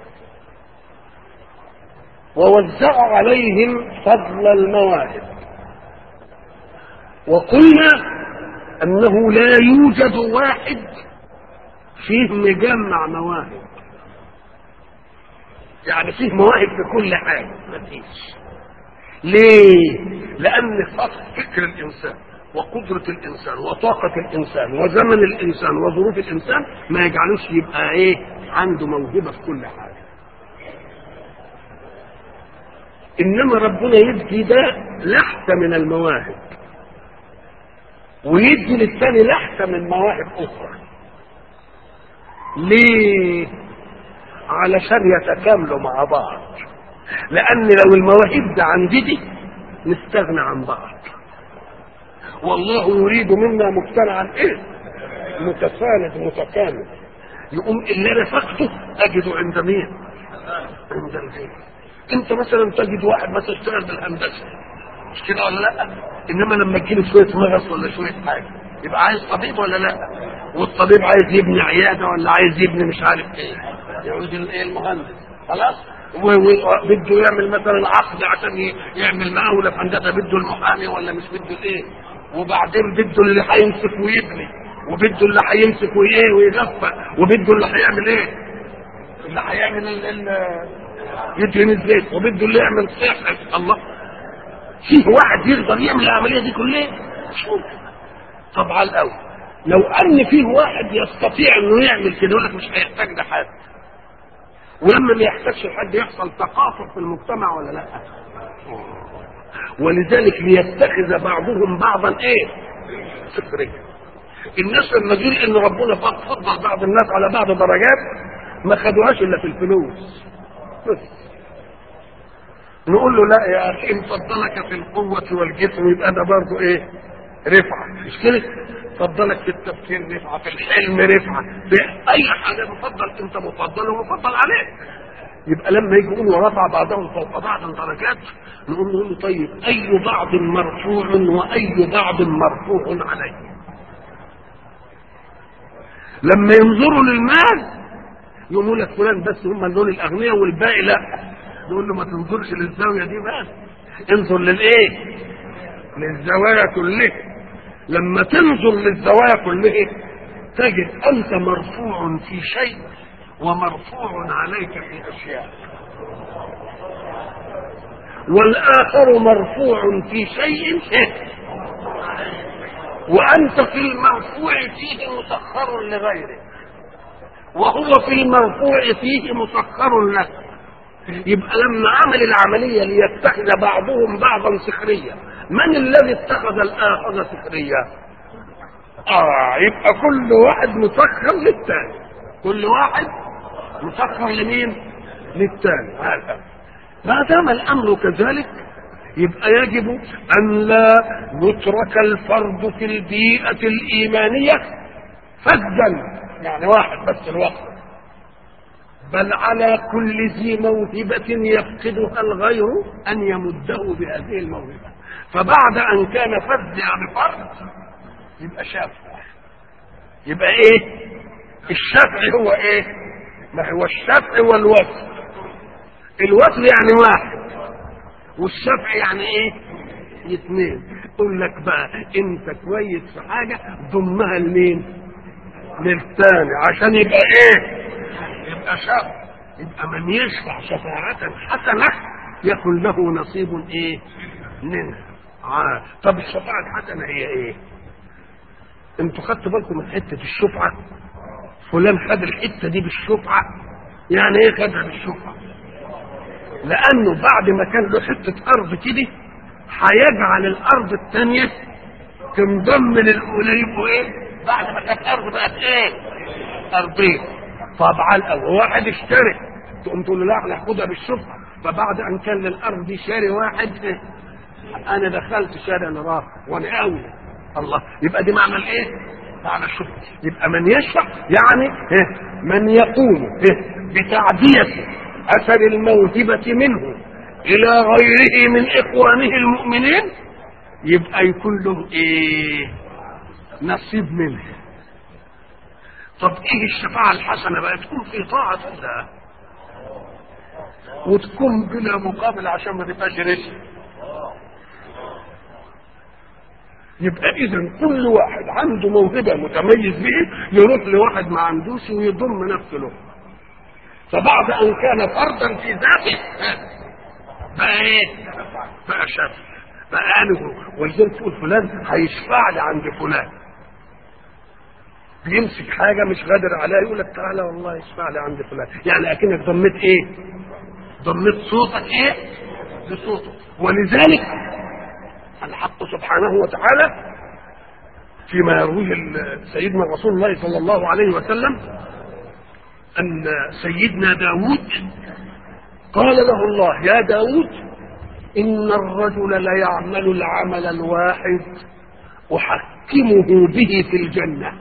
ووزع عليهم فضل المواهب، وقلنا انه لا يوجد واحد فيه مجمع مواهب، يعني فيه مواهب في كل حاجه مفيش. ليه؟ لان فكر الانسان وقدرة الإنسان وطاقة الإنسان وزمن الإنسان وظروف الإنسان ما يجعلوش يبقى إيه عنده موهبة في كل حاجة. إنما ربنا يدي ده لحظة من المواهب ويدي للثاني لحظة من مواهب أخرى. ليه؟ علشان يتكاملوا مع بعض، لأن لو المواهب ده عندي دي نستغنى عن بعض. والله يريد منا مجتمعا ايه متساند متكامل. يقوم اللي انا فقده اجده عند مين؟ عند الغير. انت مثلا تجد واحد مثلا اشتغل بالهندسه مش كده ولا لا؟ انما لما تجيله شويه مغص ولا شويه حاجه يبقى عايز طبيب ولا لا؟ والطبيب عايز يبني عياده ولا عايز يبني مش عارف ايه، يعود الايه المهندس خلاص وبده يعمل مثلا عقد عشان يعمل مقاوله في هندسه، بده المحامي ولا مش بده الايه، وبعدين بده اللي هيمسك ويبني وبده اللي هيمسك وايه ويغفى وبده اللي هيعمل ايه اللي هيعمل يدهن الزيت وبده اللي يعمل صحه. الله، فيه واحد يقدر يعمل العمليه دي كلها؟ مش ممكن. طبعا الاول لو ان فيه واحد يستطيع انه يعمل كده يقول لك مش هيحتاج ده حد، ولما ما يحتاجش لحد يحصل تكاثر في المجتمع ولا لا؟ ولذلك ليتخذ بعضهم بعضا ايه سخريا. الناس لما تقول ان ربنا فضل بعض الناس على بعض درجات ما خدوهاش الا في الفلوس بس. نقول له لا يا اخي ان فضلك في القوه والجسم يبقى ده برضه ايه رفعه، مش كده؟ فضلك في التفكير رفعه، في الحلم رفعه، في اي حاجه مفضل انت مفضل ومفضل عليه. يبقى لما يجي يقول ورفع بعضهم فوق بعض درجات نقول له طيب اي بعض مرفوع واي بعض مرفوع عليه. لما ينظروا للمال يقولوا لك فلان بس هم دول الاغنياء والباقي لا، نقول له ما تنظرش للزاويه دي بس، انظر للايه للزوايا كلها. لما تنظر للزوايا كلها تجد انت مرفوع في شيء ومرفوع عليك في اشياء، والاخر مرفوع في شيء وانت في المرفوع فيه مسخر لغيره وهو في المرفوع فيه مسخر له. يبقى لما عمل العملية ليتخذ بعضهم بعضا سخريا، من الذي اتخذ الآخر سخريا؟ اه يبقى كل واحد مسخر للتاني، كل واحد مسخر لمين؟ للتاني. هذا ما دام الامر كذلك يبقى يجب ان لا يترك الفرد في البيئة الإيمانية فذا، يعني واحد بس الوقت، بل على كل ذي موهبة يفقدها الغير أن يمده بهذه الموهبة. فبعد أن كان فذ يعني فرد يبقى شافع. يبقى إيه الشافع؟ هو إيه؟ ما هو الشافع والوصف. الوصف يعني واحد، والشافع يعني إيه؟ اثنين. يقول لك بقى أنت كويس في حاجة ضمها لمين؟ للثاني، عشان يبقى إيه؟ يبقى شافع. يبقى من يشفع شفاعة حسنة يكون له نصيب ايه منها. آه. طب الشفاعة الحسنة هي ايه؟ انتوا خدتوا بالكم من حتة الشفعة؟ فلان خد الحتة دي بالشفعة، يعني ايه خدها بالشفعة؟ لانه بعد ما كان له حتة ارض كده هيجعل الارض الثانية تنضم للاولى، يبقوا ايه؟ بعد ما كانت ارض بقت ايه؟ ارضين. طبعا الاول واحد اشتري، تقوم تقول له لا احنا هناخدها بالشفعة. فبعد ان كان للارض دي شاري واحد إيه؟ انا دخلت شارع نراف وانا اولى. الله، يبقى دي معنى الايه؟ معنى الشفعة. يبقى من يشفع يعني إيه؟ من يقوم إيه؟ بتعدية اثر الموهبة منه الى غيره من اخوانه المؤمنين، يبقى يكون له ايه؟ نصيب منه. طب ايه الشفاعة الحسنة بقى؟ تكون في طاعة الله وتكون بلا مقابل عشان ما تبقاش رزق. يبقى اذا كل واحد عنده موهبة متميز به يروح لواحد ما عندوش ويضم نفسه له. فبعد ان كان فردا في ذاته بقى ايه؟ بقى شافع، بقى انا. ولذلك تقول فلان هيشفع لي عند فلان، بيمسك حاجة مش قادر عليها يقول لك تعالى والله اشفع لي عند فلان، يعني اكنك ضميت ايه؟ ضميت صوتك ايه؟ بصوته. ولذلك الحق سبحانه وتعالى فيما يرويه سيدنا رسول الله صلى الله عليه وسلم ان سيدنا داود قال له الله يا داود ان الرجل ليعمل العمل الواحد احكمه به في الجنة.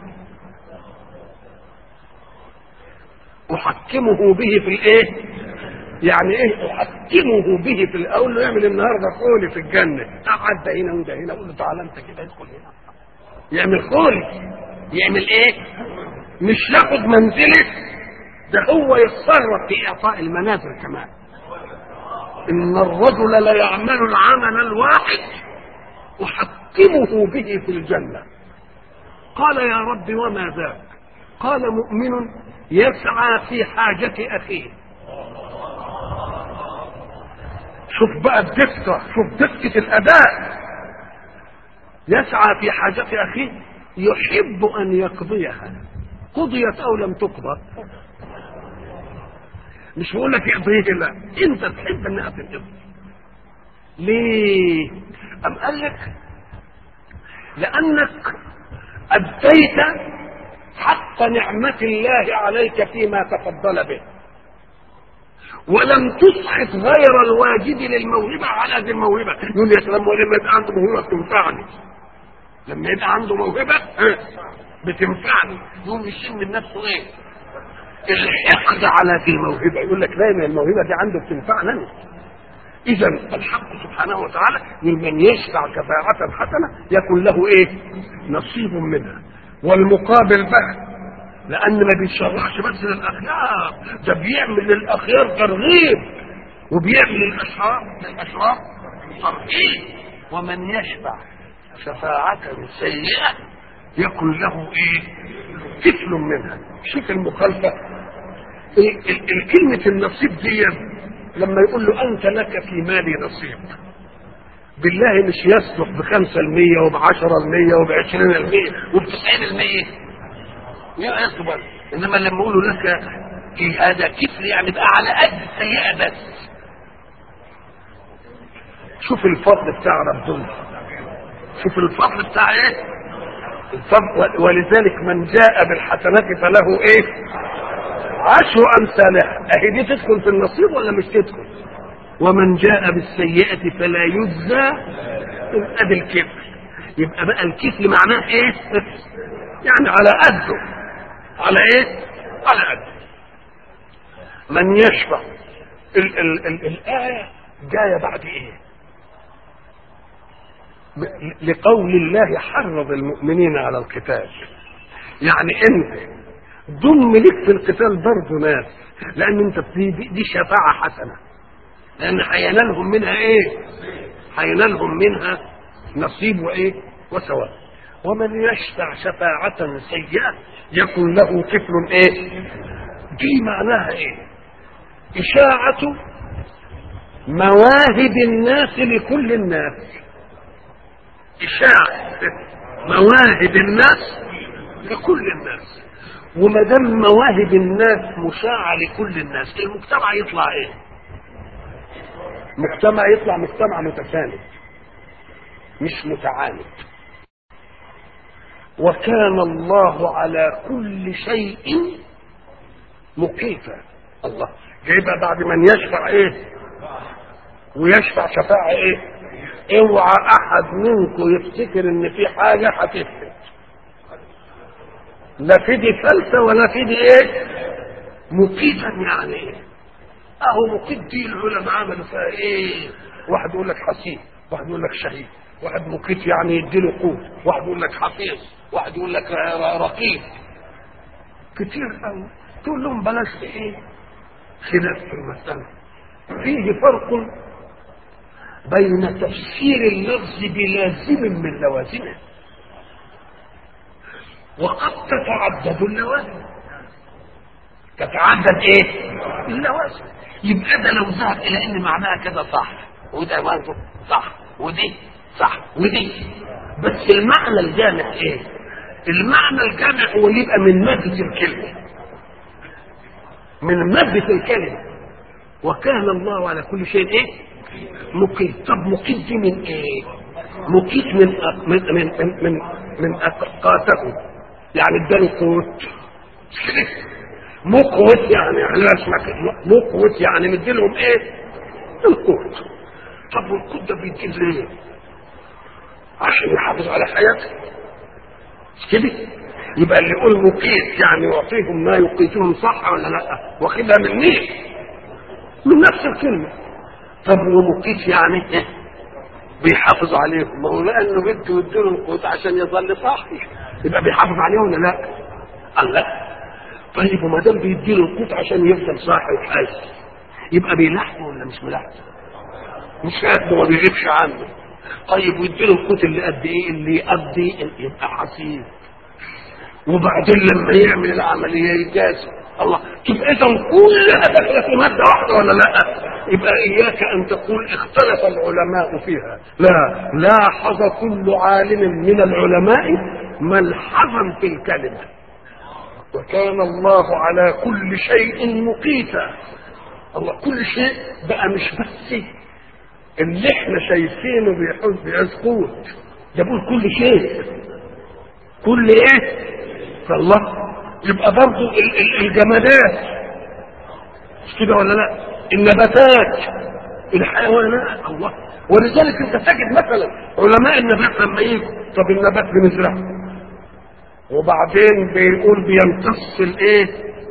احكمه به في الايه؟ يعني ايه احكمه به في الاول؟ يعمل النهارده خولي في الجنه، قعد ده هنا وده هنا، اقول له تعالى انت كده ادخل هنا، يعمل خولي. يعمل ايه؟ مش ياخد منزله، ده هو يتصرف في اعطاء المنازل كمان. ان الرجل لا يعمل العمل الواحد احكمه به في الجنه. قال يا رب وما ذاك؟ قال مؤمن يسعى في حاجه اخيه. شوف بقى الدقة، شوف دقة الأداء. يسعى في حاجة أخيه يحب أن يقضيها، قضيت أو لم تقضى. مش بقول لك يقضيه، لا، أنت تحب أنها تنقضي. ليه؟ أم قال لك لأنك أديت حق نعمة الله عليك فيما تفضل به، ولم تسخط غير الواجد للموهبة على ذي الموهبة. يقول يا سلام، ولما يبقى عنده موهبة بتنفعني، لما يبقى عنده موهبة بتنفعني يقوم يشم من نفسه ايه؟ الحقد على ذي الموهبة. يقول لك لا، الموهبة دي عنده بتنفعنا. إذا الحق سبحانه وتعالى من يشفع شفاعة حسنة يكون له ايه؟ نصيب منها. والمقابل بقى لأن ما بيشرعش بس للأخيار، ده بيعمل للأخيار ترغيب، وبيعمل للأشرار للأشرار ترهيب. ومن يشفع شفاعة سيئة يكون له إيه؟ كفل منها. شوف المخالفة. الكلمة النصيب دي لما يقول له أنت لك في مالي نصيب، بالله مش يصلح بخمسة المية وبعشرة المية وبعشرين المية وبتسعين المية يصبر. انما لما يقولوا لك هذا كفر يعني بقى على قد السيئة بس. شوف الفضل بتاع ربنا، شوف الفضل بتاع ايه الفضل. ولذلك من جاء بالحسنات فله ايه عشر امثالها. اهي دي تدخل في النصيب ولا مش تدخل؟ ومن جاء بالسيئة فلا يجزى الا بالكفر. يبقى بقى الكفر معناه ايه؟ يعني على قده، على ايه؟ على قده. من يشفع ال ال ال الآية جاية بعد ايه؟ لقول الله حرض المؤمنين على القتال. يعني انت ضم لك في القتال برضه ناس، لان انت دي, دي شفاعة حسنة، لان هينالهم منها ايه؟ هينالهم منها نصيب وايه؟ وثواب. ومن يشفع شفاعة سيئة يكن له كفل ايه؟ دي معناها ايه؟ اشاعة مواهب الناس لكل الناس. اشاعة مواهب الناس لكل الناس. وما دام مواهب الناس مشاعة لكل الناس، المجتمع يطلع ايه؟ مجتمع يطلع مجتمع متساند مش متعاند. وكان الله على كل شيء مقيتا. الله جايبها بعد من يشفع ايه؟ ويشفع شفاعة ايه؟ اوعى احد منكم يفتكر ان في حاجة هتفلت، لا في دي فلسة ولا في دي ايه؟ مقيتا يعني ايه؟ اهو مقيت دي العلماء عملوا فيها ايه؟ واحد يقول لك حسيب، واحد يقول لك شهيد، واحد مقيت يعني يديله قوت، واحد يقول لك حفيظ، واحد يقول لك رقيب، كتير قوي. تقول لهم بلاش ايه؟ خلاف في المسألة. فيه فرق بين تفسير اللفظ بلازم من لوازمه، وقد تتعدد اللوازم. تتعدد ايه؟ اللوازم. يبقى ده لو ذهب الى ان معناها كده صح، وده صح، ودي صح، ودي، بس المعنى الجامع ايه؟ المعنى الجامع هو اللي يبقى من مادة الكلمة، من مادة الكلمة. وكان الله على كل شيء ايه؟ مقيت. طب مقيت دي من ايه؟ مقيت من من من من, من, من أقاته، يعني اداله قوت. مقوت يعني على اسمك مقوت يعني مديلهم ايه؟ القوت. طب والقوت ده بيديه ليه؟ عشان يحافظ على حياته كده. يبقى اللي يقول مقيت يعني يعطيهم ما يقيتهم، صح ولا لا؟ واخدها من مين؟ من نفس الكلمه. طب ومقيت يعني ايه؟ بيحافظ عليهم. ما هو لانه بده يديله القوت عشان يظل صاحي، يبقى بيحافظ عليهم ولا لا؟ قال لا. طيب وما دام بيديله القوت عشان يفضل صاحي وحي، يبقى بيلاحظه ولا مش ملاحظه؟ مش قد ما بيغيبش عنه. طيب ويديله القوت اللي قد ايه؟ اللي يقضي يبقى حسيب، وبعدين لما يعمل العمليه يجازي. الله. تبقى اذا كلها داخله في ماده واحده ولا لا؟ يبقى اياك ان تقول اختلف العلماء فيها. لا، لاحظ كل عالم من العلماء ملحظا في الكلمه. وكان الله على كل شيء مقيتا. الله كل شيء بقى، مش بس اللي احنا شايفينه بيحوز بيسقوط، ده بيقول كل شيء. كل ايه؟ فالله. يبقى برضو الجمادات مش كده ولا لا؟ النباتات، الحيوانات. الله. ولذلك انت تجد مثلا علماء النبات لما يجوا، طب النبات بنزرعه وبعدين بيقول بيمتص الايه؟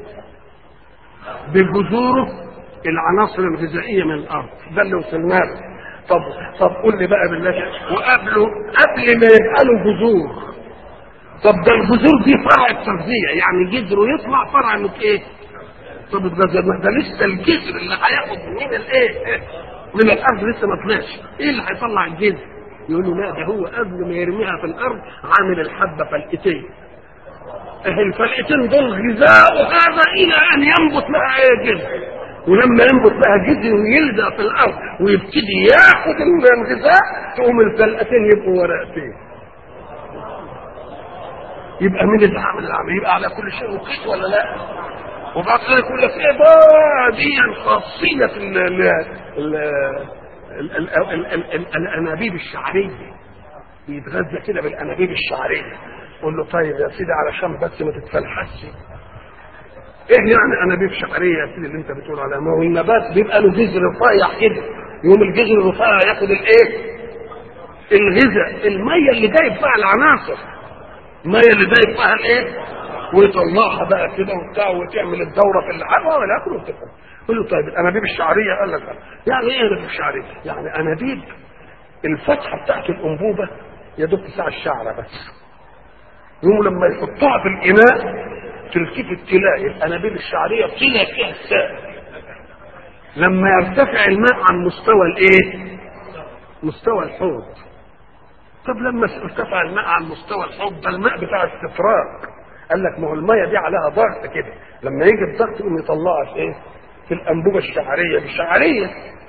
بجذوره العناصر الغذائيه من الارض. ده اللي وصلنا له. طب طب قول لي بقى بالله، وقبله قبل ما يبقى له جذور، طب ده الجذور دي فرع التغذيه، يعني جذره يطلع فرع من ايه؟ طب ده, ده لسه الجذر اللي هياخد من الايه؟ من الارض لسه ما طلعش. ايه اللي هيطلع الجذر؟ يقولوا لا، ده هو قبل ما يرميها في الارض عامل الحبه فلقتين. اهي الفلقتين دول غذاء هذا الى ان ينبت لها ايه؟ جذر. ولما ينبت لها جذر ويلزق في الارض ويبتدي ياخد الغذاء، تقوم الفلقتين يبقوا ورقتين. يبقى مين اللي عامل العمل؟ يبقى على كل شيء مقيت ولا لا؟ وبعد ذلك يقول لك ايه بقى دي خاصيه ال ال ال ال- ال- ال- ال- ال- الانابيب الشعريه، بيتغذى كده بالانابيب الشعريه. قول له طيب يا سيدي علشان بس ما تتفلحش، ايه يعني انابيب شعريه يا سيدي اللي انت بتقول عليها؟ ما هو النبات بيبقى له جذر رفيع كده، يوم الجذر الرفيع ياخد الايه؟ الغذاء، الميه اللي دايب فيها العناصر، الميه اللي دايب فيها الايه؟ ويطلعها بقى كده وبتاع وتعمل الدوره في اللحم ولا ياكل وتفهم. قول له طيب الانابيب الشعريه، قال لك يعني ايه انابيب شعريه؟ يعني انابيب الفتحه بتاعت الانبوبه يا دوب تسع الشعره بس، يوم لما يحطها في الاناء تلتفت تلاقي الانابيب الشعريه طلع فيها السائل. لما يرتفع الماء عن مستوى الايه؟ مستوى الحوض. طب لما ارتفع الماء عن مستوى الحوض، ده الماء بتاع استفراغ. قال لك ما هو الميه دي عليها ضغط كده، لما يجي الضغط يقوم يطلعها في ايه؟ في الانبوبه الشعريه الشعريه.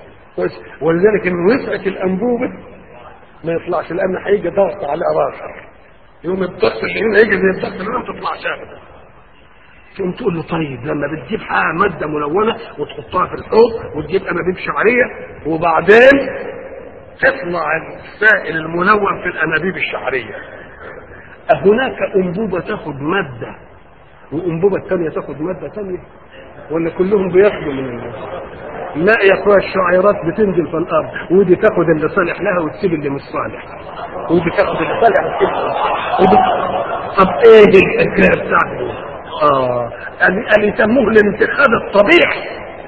ولذلك ان وسعت الانبوبه ما يطلعش، لان هيجي ضغط على اخر، يوم الضغط اللي هنا يجي زي الضغط اللي هنا ما تطلعش ابدا. تقوم تقول له طيب لما بتجيب حاجه ماده ملونه وتحطها في الحوض وتجيب انابيب شعريه وبعدين تطلع السائل الملون في الانابيب الشعريه، هناك انبوبه تاخد ماده وانبوبه ثانيه تاخد ماده ثانيه، ولا كلهم بياخدوا من الناس؟ لا يا اخويا، الشعيرات بتنزل في الارض، ودي تاخد اللي صالح لها وتسيب اللي مش صالح، ودي تاخد اللي صالح وتسيب ودي. طب ايه الحكايه بتاعته؟ اه قال قال يسموه الانتخاب الطبيعي.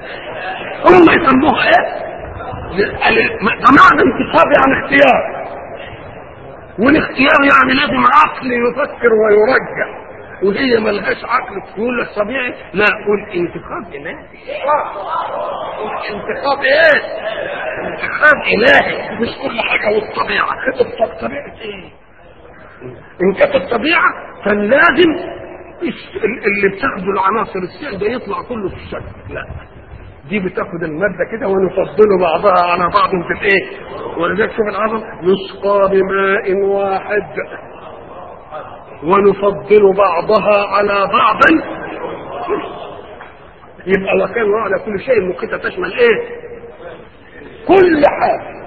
هم يسموه ايه؟ معنى انتخاب يعني اختيار، والاختيار يعني لازم عقل يفكر ويرجع، وهي ملهاش عقل تقول لك طبيعي. لا، قول انتخاب الهي. انتخاب ايه؟ انتخاب الهي، مش كل حاجه والطبيعه. الطبيعه ايه؟ ان كانت الطبيعه كان لازم اللي بتاخده العناصر السائل ده يطلع كله في الشكل. لا، دي بتاخد الماده كده ونفضل بعضها على بعض في الايه؟ ولذلك شوف العظم يسقى بماء واحد ونفضل بعضها على بعض. يبقى وكان على كل شيء مقيتة تشمل ايه؟ كل حاجه.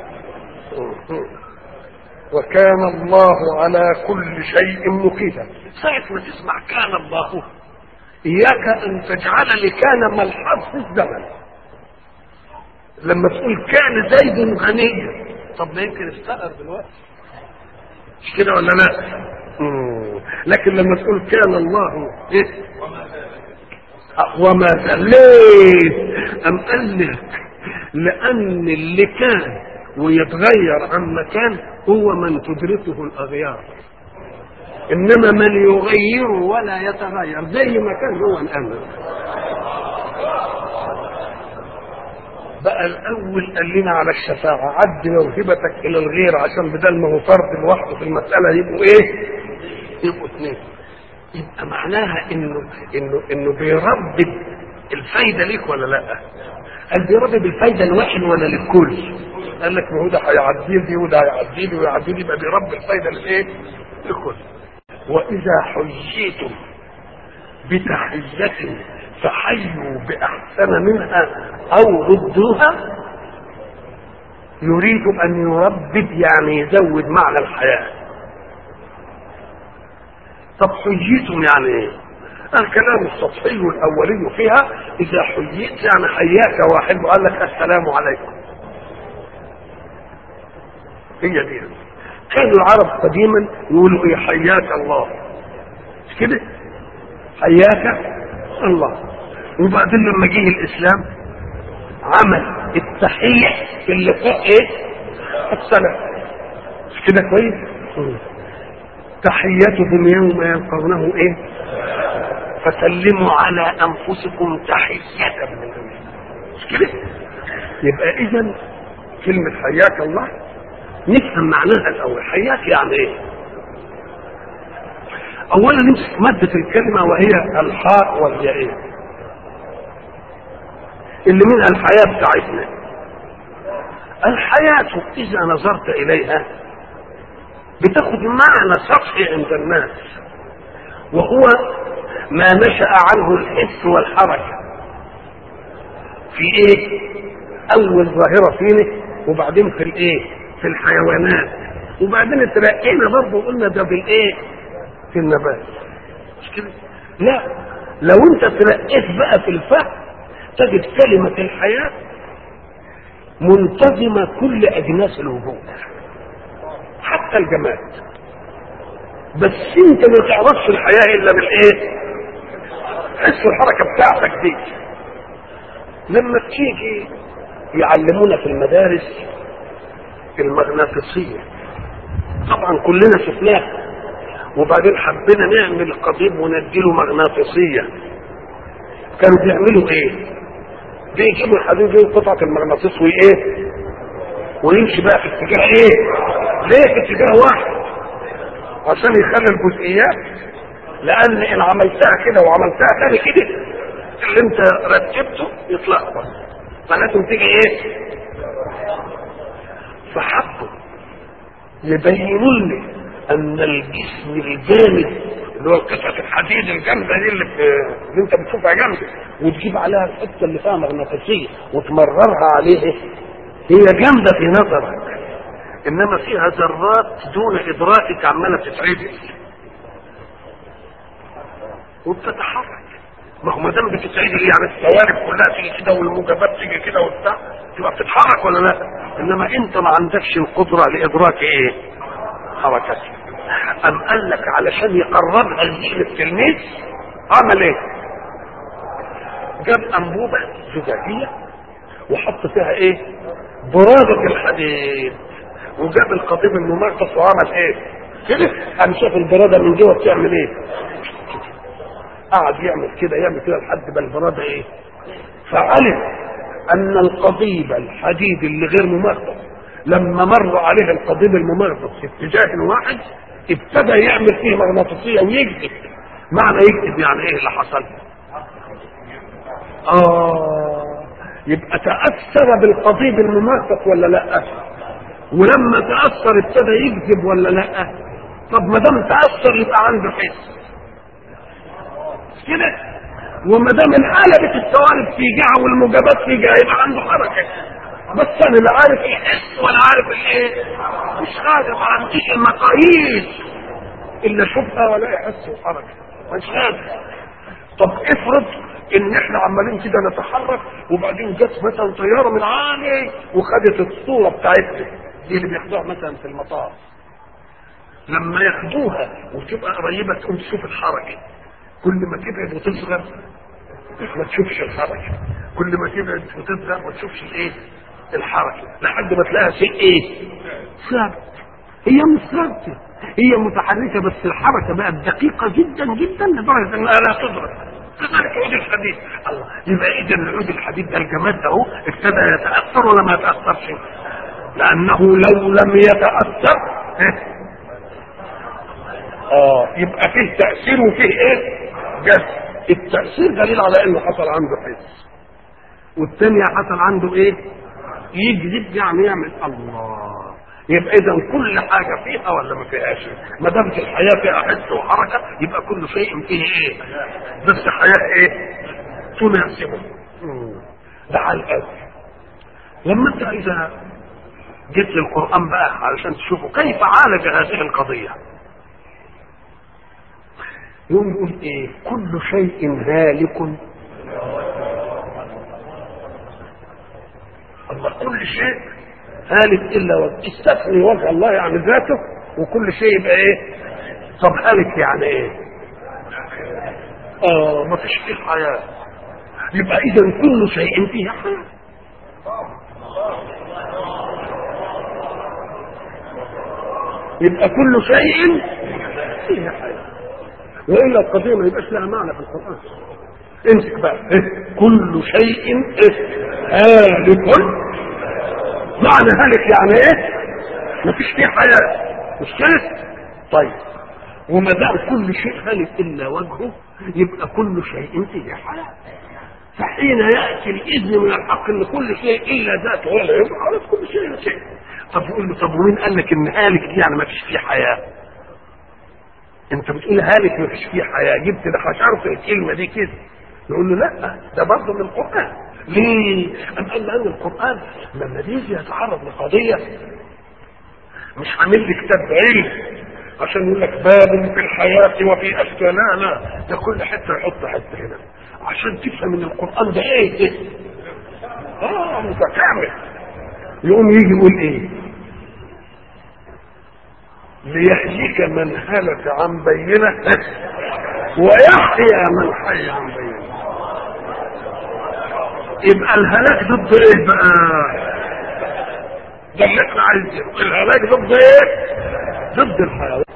وكان الله على كل شيء مقيتا. ساعة ما تسمع كان الله، إياك أن تجعل لكان ملحظ في الزمن. لما تقول كان زيد غنيا، طب ما يمكن استقر دلوقتي، مش كده ولا لا؟ مم. لكن لما تقول كان الله إيه؟ وما زال. ليه؟ أم قال لك لأن اللي كان ويتغير عن مكان هو من تدركه الأغيار، إنما من يغير ولا يتغير زي ما كان هو الآن. بقى الأول قال لنا على الشفاعة، عد موهبتك إلى الغير، عشان بدل ما هو فرد لوحده في المسألة يبقوا إيه؟ يبقوا اثنين. يبقى معناها إنه إنه إنه بيردد الفايدة ليك ولا لا؟ قال بيردد الفايدة لواحد ولا للكل؟ قال لك ما هو ده هيعدي لي وده هيعدي لي ويعدي لي، يبقى بيربي الفايدة للإيه؟ للكل. وإذا حييتم بتحية فحيوا بأحسن منها أو ردوها، يريد أن يردد يعني يزود معنى الحياة. طب حييتم يعني إيه؟ الكلام السطحي الأولي فيها إذا حييت يعني حياك واحد وقال لك السلام عليكم، هي دي. كانوا العرب قديما يقولوا إيه؟ حياك الله، مش كده؟ حياك الله. وبعدين لما جه الإسلام عمل التحية في اللقاء ايه؟ السلام، مش كده كويس؟ تحياتهم يوم يلقونه ايه؟ فسلموا على انفسكم تحية من الله، مش كده؟ يبقى اذا كلمة حياك الله نفهم معناها الاول. حياك يعني ايه؟ اولا نمسك مادة الكلمة وهي الحاء والياء اللي منها الحياة بتاعتنا. الحياة إذا نظرت إليها بتاخد معنى سطحي عند الناس، وهو ما نشأ عنه الحس والحركة في ايه؟ اول ظاهرة فينا، وبعدين في الايه؟ في الحيوانات، وبعدين اترقينا برضه وقلنا ده بالايه؟ في النبات. مش كده؟ لا، لو انت ترقيت بقى في الفهم تجد كلمة الحياة منتظمة كل اجناس الوجود حتى الجماد، بس انت ما تعرفش الحياة الا بالايه؟ حس الحركة بتاعتك دي. لما تيجي يعلمونا في المدارس المغناطيسية، طبعا كلنا شفناها، وبعدين حبينا نعمل قضيب ونديله مغناطيسية. كانوا بيعملوا ايه؟ بيجيبوا الحديد دي قطعة المغناطيس وايه؟ ويمشي بقى في اتجاه ايه؟ ليه في اتجاه واحد؟ عشان يخلي الجزئيات، لان ان عملتها كده وعملتها تاني كده اللي انت رتبته يتلخبط، فلازم تيجي ايه؟ فحطوا يبينوا لي ان الجسم الجامد اللي هو قطعه الحديد الجامده دي اللي, اللي انت بتشوفها جامده وتجيب عليها الحته اللي فيها مغناطيسيه وتمررها عليه، هي جامده في نظرك انما فيها ذرات دون ادراكك عماله تتعدل وبتتحرك. ما هو ما دام بتتعدل يعني الثوابت كلها تيجي كده والموجبات تيجي كده وبتاع تبقى بتتحرك ولا لا؟ انما انت ما عندكش القدره لادراك ايه؟ حركتها. ام قال لك علشان يقربها لذهن التلميذ عمل ايه؟ جاب انبوبه زجاجيه وحط فيها ايه؟ برادة الحديد، وجاب القضيب الممغناطيس وعمل ايه؟ كده قام شاف البراده من جوه بتعمل ايه؟ قعد يعمل كده يعمل كده لحد ما البراده ايه؟ فعلم ان القضيب الحديد اللي غير ممغناطيس لما مر عليه القضيب الممغناطيس في اتجاه واحد ابتدى يعمل فيه مغناطيسيه ويكذب. معنى يكذب يعني ايه اللي حصل؟ اه يبقى تاثر بالقضيب الممغناطيس ولا لا؟ ولما تاثر ابتدى يكذب ولا لا؟ طب ما دام تاثر يبقى عنده حس كده، وما دام انقلبت الثوابت في جهه والموجبات في جهه يبقى عنده حركه. بس انا لا عارف الحس ولا عارف الايه، مش قادر، ما عنديش المقاييس الا اشوفها ولا احس وحركه، مش قادر. طب افرض ان احنا عمالين كده نتحرك وبعدين جت مثلا طياره من عالي وخدت الصوره بتاعتنا دي اللي بياخدوها مثلا في المطار، لما ياخدوها وتبقى قريبه تقوم تشوف الحركه، كل ما تبعد وتصغر ما تشوفش الحركه، كل ما تبعد وتصغر ما تشوفش الايه؟ الحركه، لحد ما تلاقيها شيء ايه؟ ثابت. هي مش ثابته، هي متحركه، بس الحركه بقت دقيقه جدا جدا لدرجه انها لا تدرك. كذلك عود الحديد. الله، يبقى اذا العود الحديد ده الجماد ده اهو ابتدى يتاثر ولا ما يتاثرش؟ لانه لو لم يتاثر اه يبقى فيه تاثير وفيه ايه؟ جذب. التاثير دليل على انه حصل عنده حس، والثانيه حصل عنده ايه؟ يجذب، يعني يعمل الله. يبقى اذا كل حاجه فيها ولا ما فيهاش؟ ما دام في الحياه فيها حس وحركه يبقى كل شيء فيه ايه؟ بس الحياه ايه؟ تناسبه. ده على الاول. لما انت اذا جيت للقران بقى علشان تشوفوا كيف عالج هذه القضيه، يقول يقول ايه؟ كل شيء هالك. الله، كل شيء هالك الا وجه، استثني وجه الله يعني ذاته، وكل شيء يبقى ايه؟ طب هالك يعني ايه؟ اه ما فيش فيه حياه. يبقى اذا كل شيء فيه حياه. يبقى كل شيء فيه حياه، والا القضيه ما يبقاش لها معنى في القران. امسك بقى إيه؟ كل شيء إيه؟ هالك. معنى هالك يعني ايه؟ مفيش فيه حياه، مش كده؟ طيب، وما دام كل شيء هالك الا وجهه يبقى كل شيء فيه حياه. فحين ياتي الاذن من الحق ان كل شيء الا ذاته ولا يبقى خلاص كل شيء شيء. طب يقول له طب ومين قال لك ان هالك دي يعني مفيش فيه حياه؟ انت بتقول هالك مفيش فيه حياه، جبت ده حشرت الكلمه دي كده، نقول له لا، ده برضه من القران. ليه؟ أم قال لأن القرآن لما يجي يتعرض لقضية مش عامل لي كتاب علم عشان يقول لك باب في الحياة وفي أشكال، لا لا، ده كل حتة يحط حتة هنا عشان تفهم ان القرآن ده ايه ايه اه متكامل. يقوم يجي يقول ايه؟ ليهلك من هلك عن بينة ويحيى من حي عن بينة. يبقى الهلاك ضد ايه بقى؟ ده اللي احنا عايزينه، الهلاك ضد ايه؟ ضد الحياة.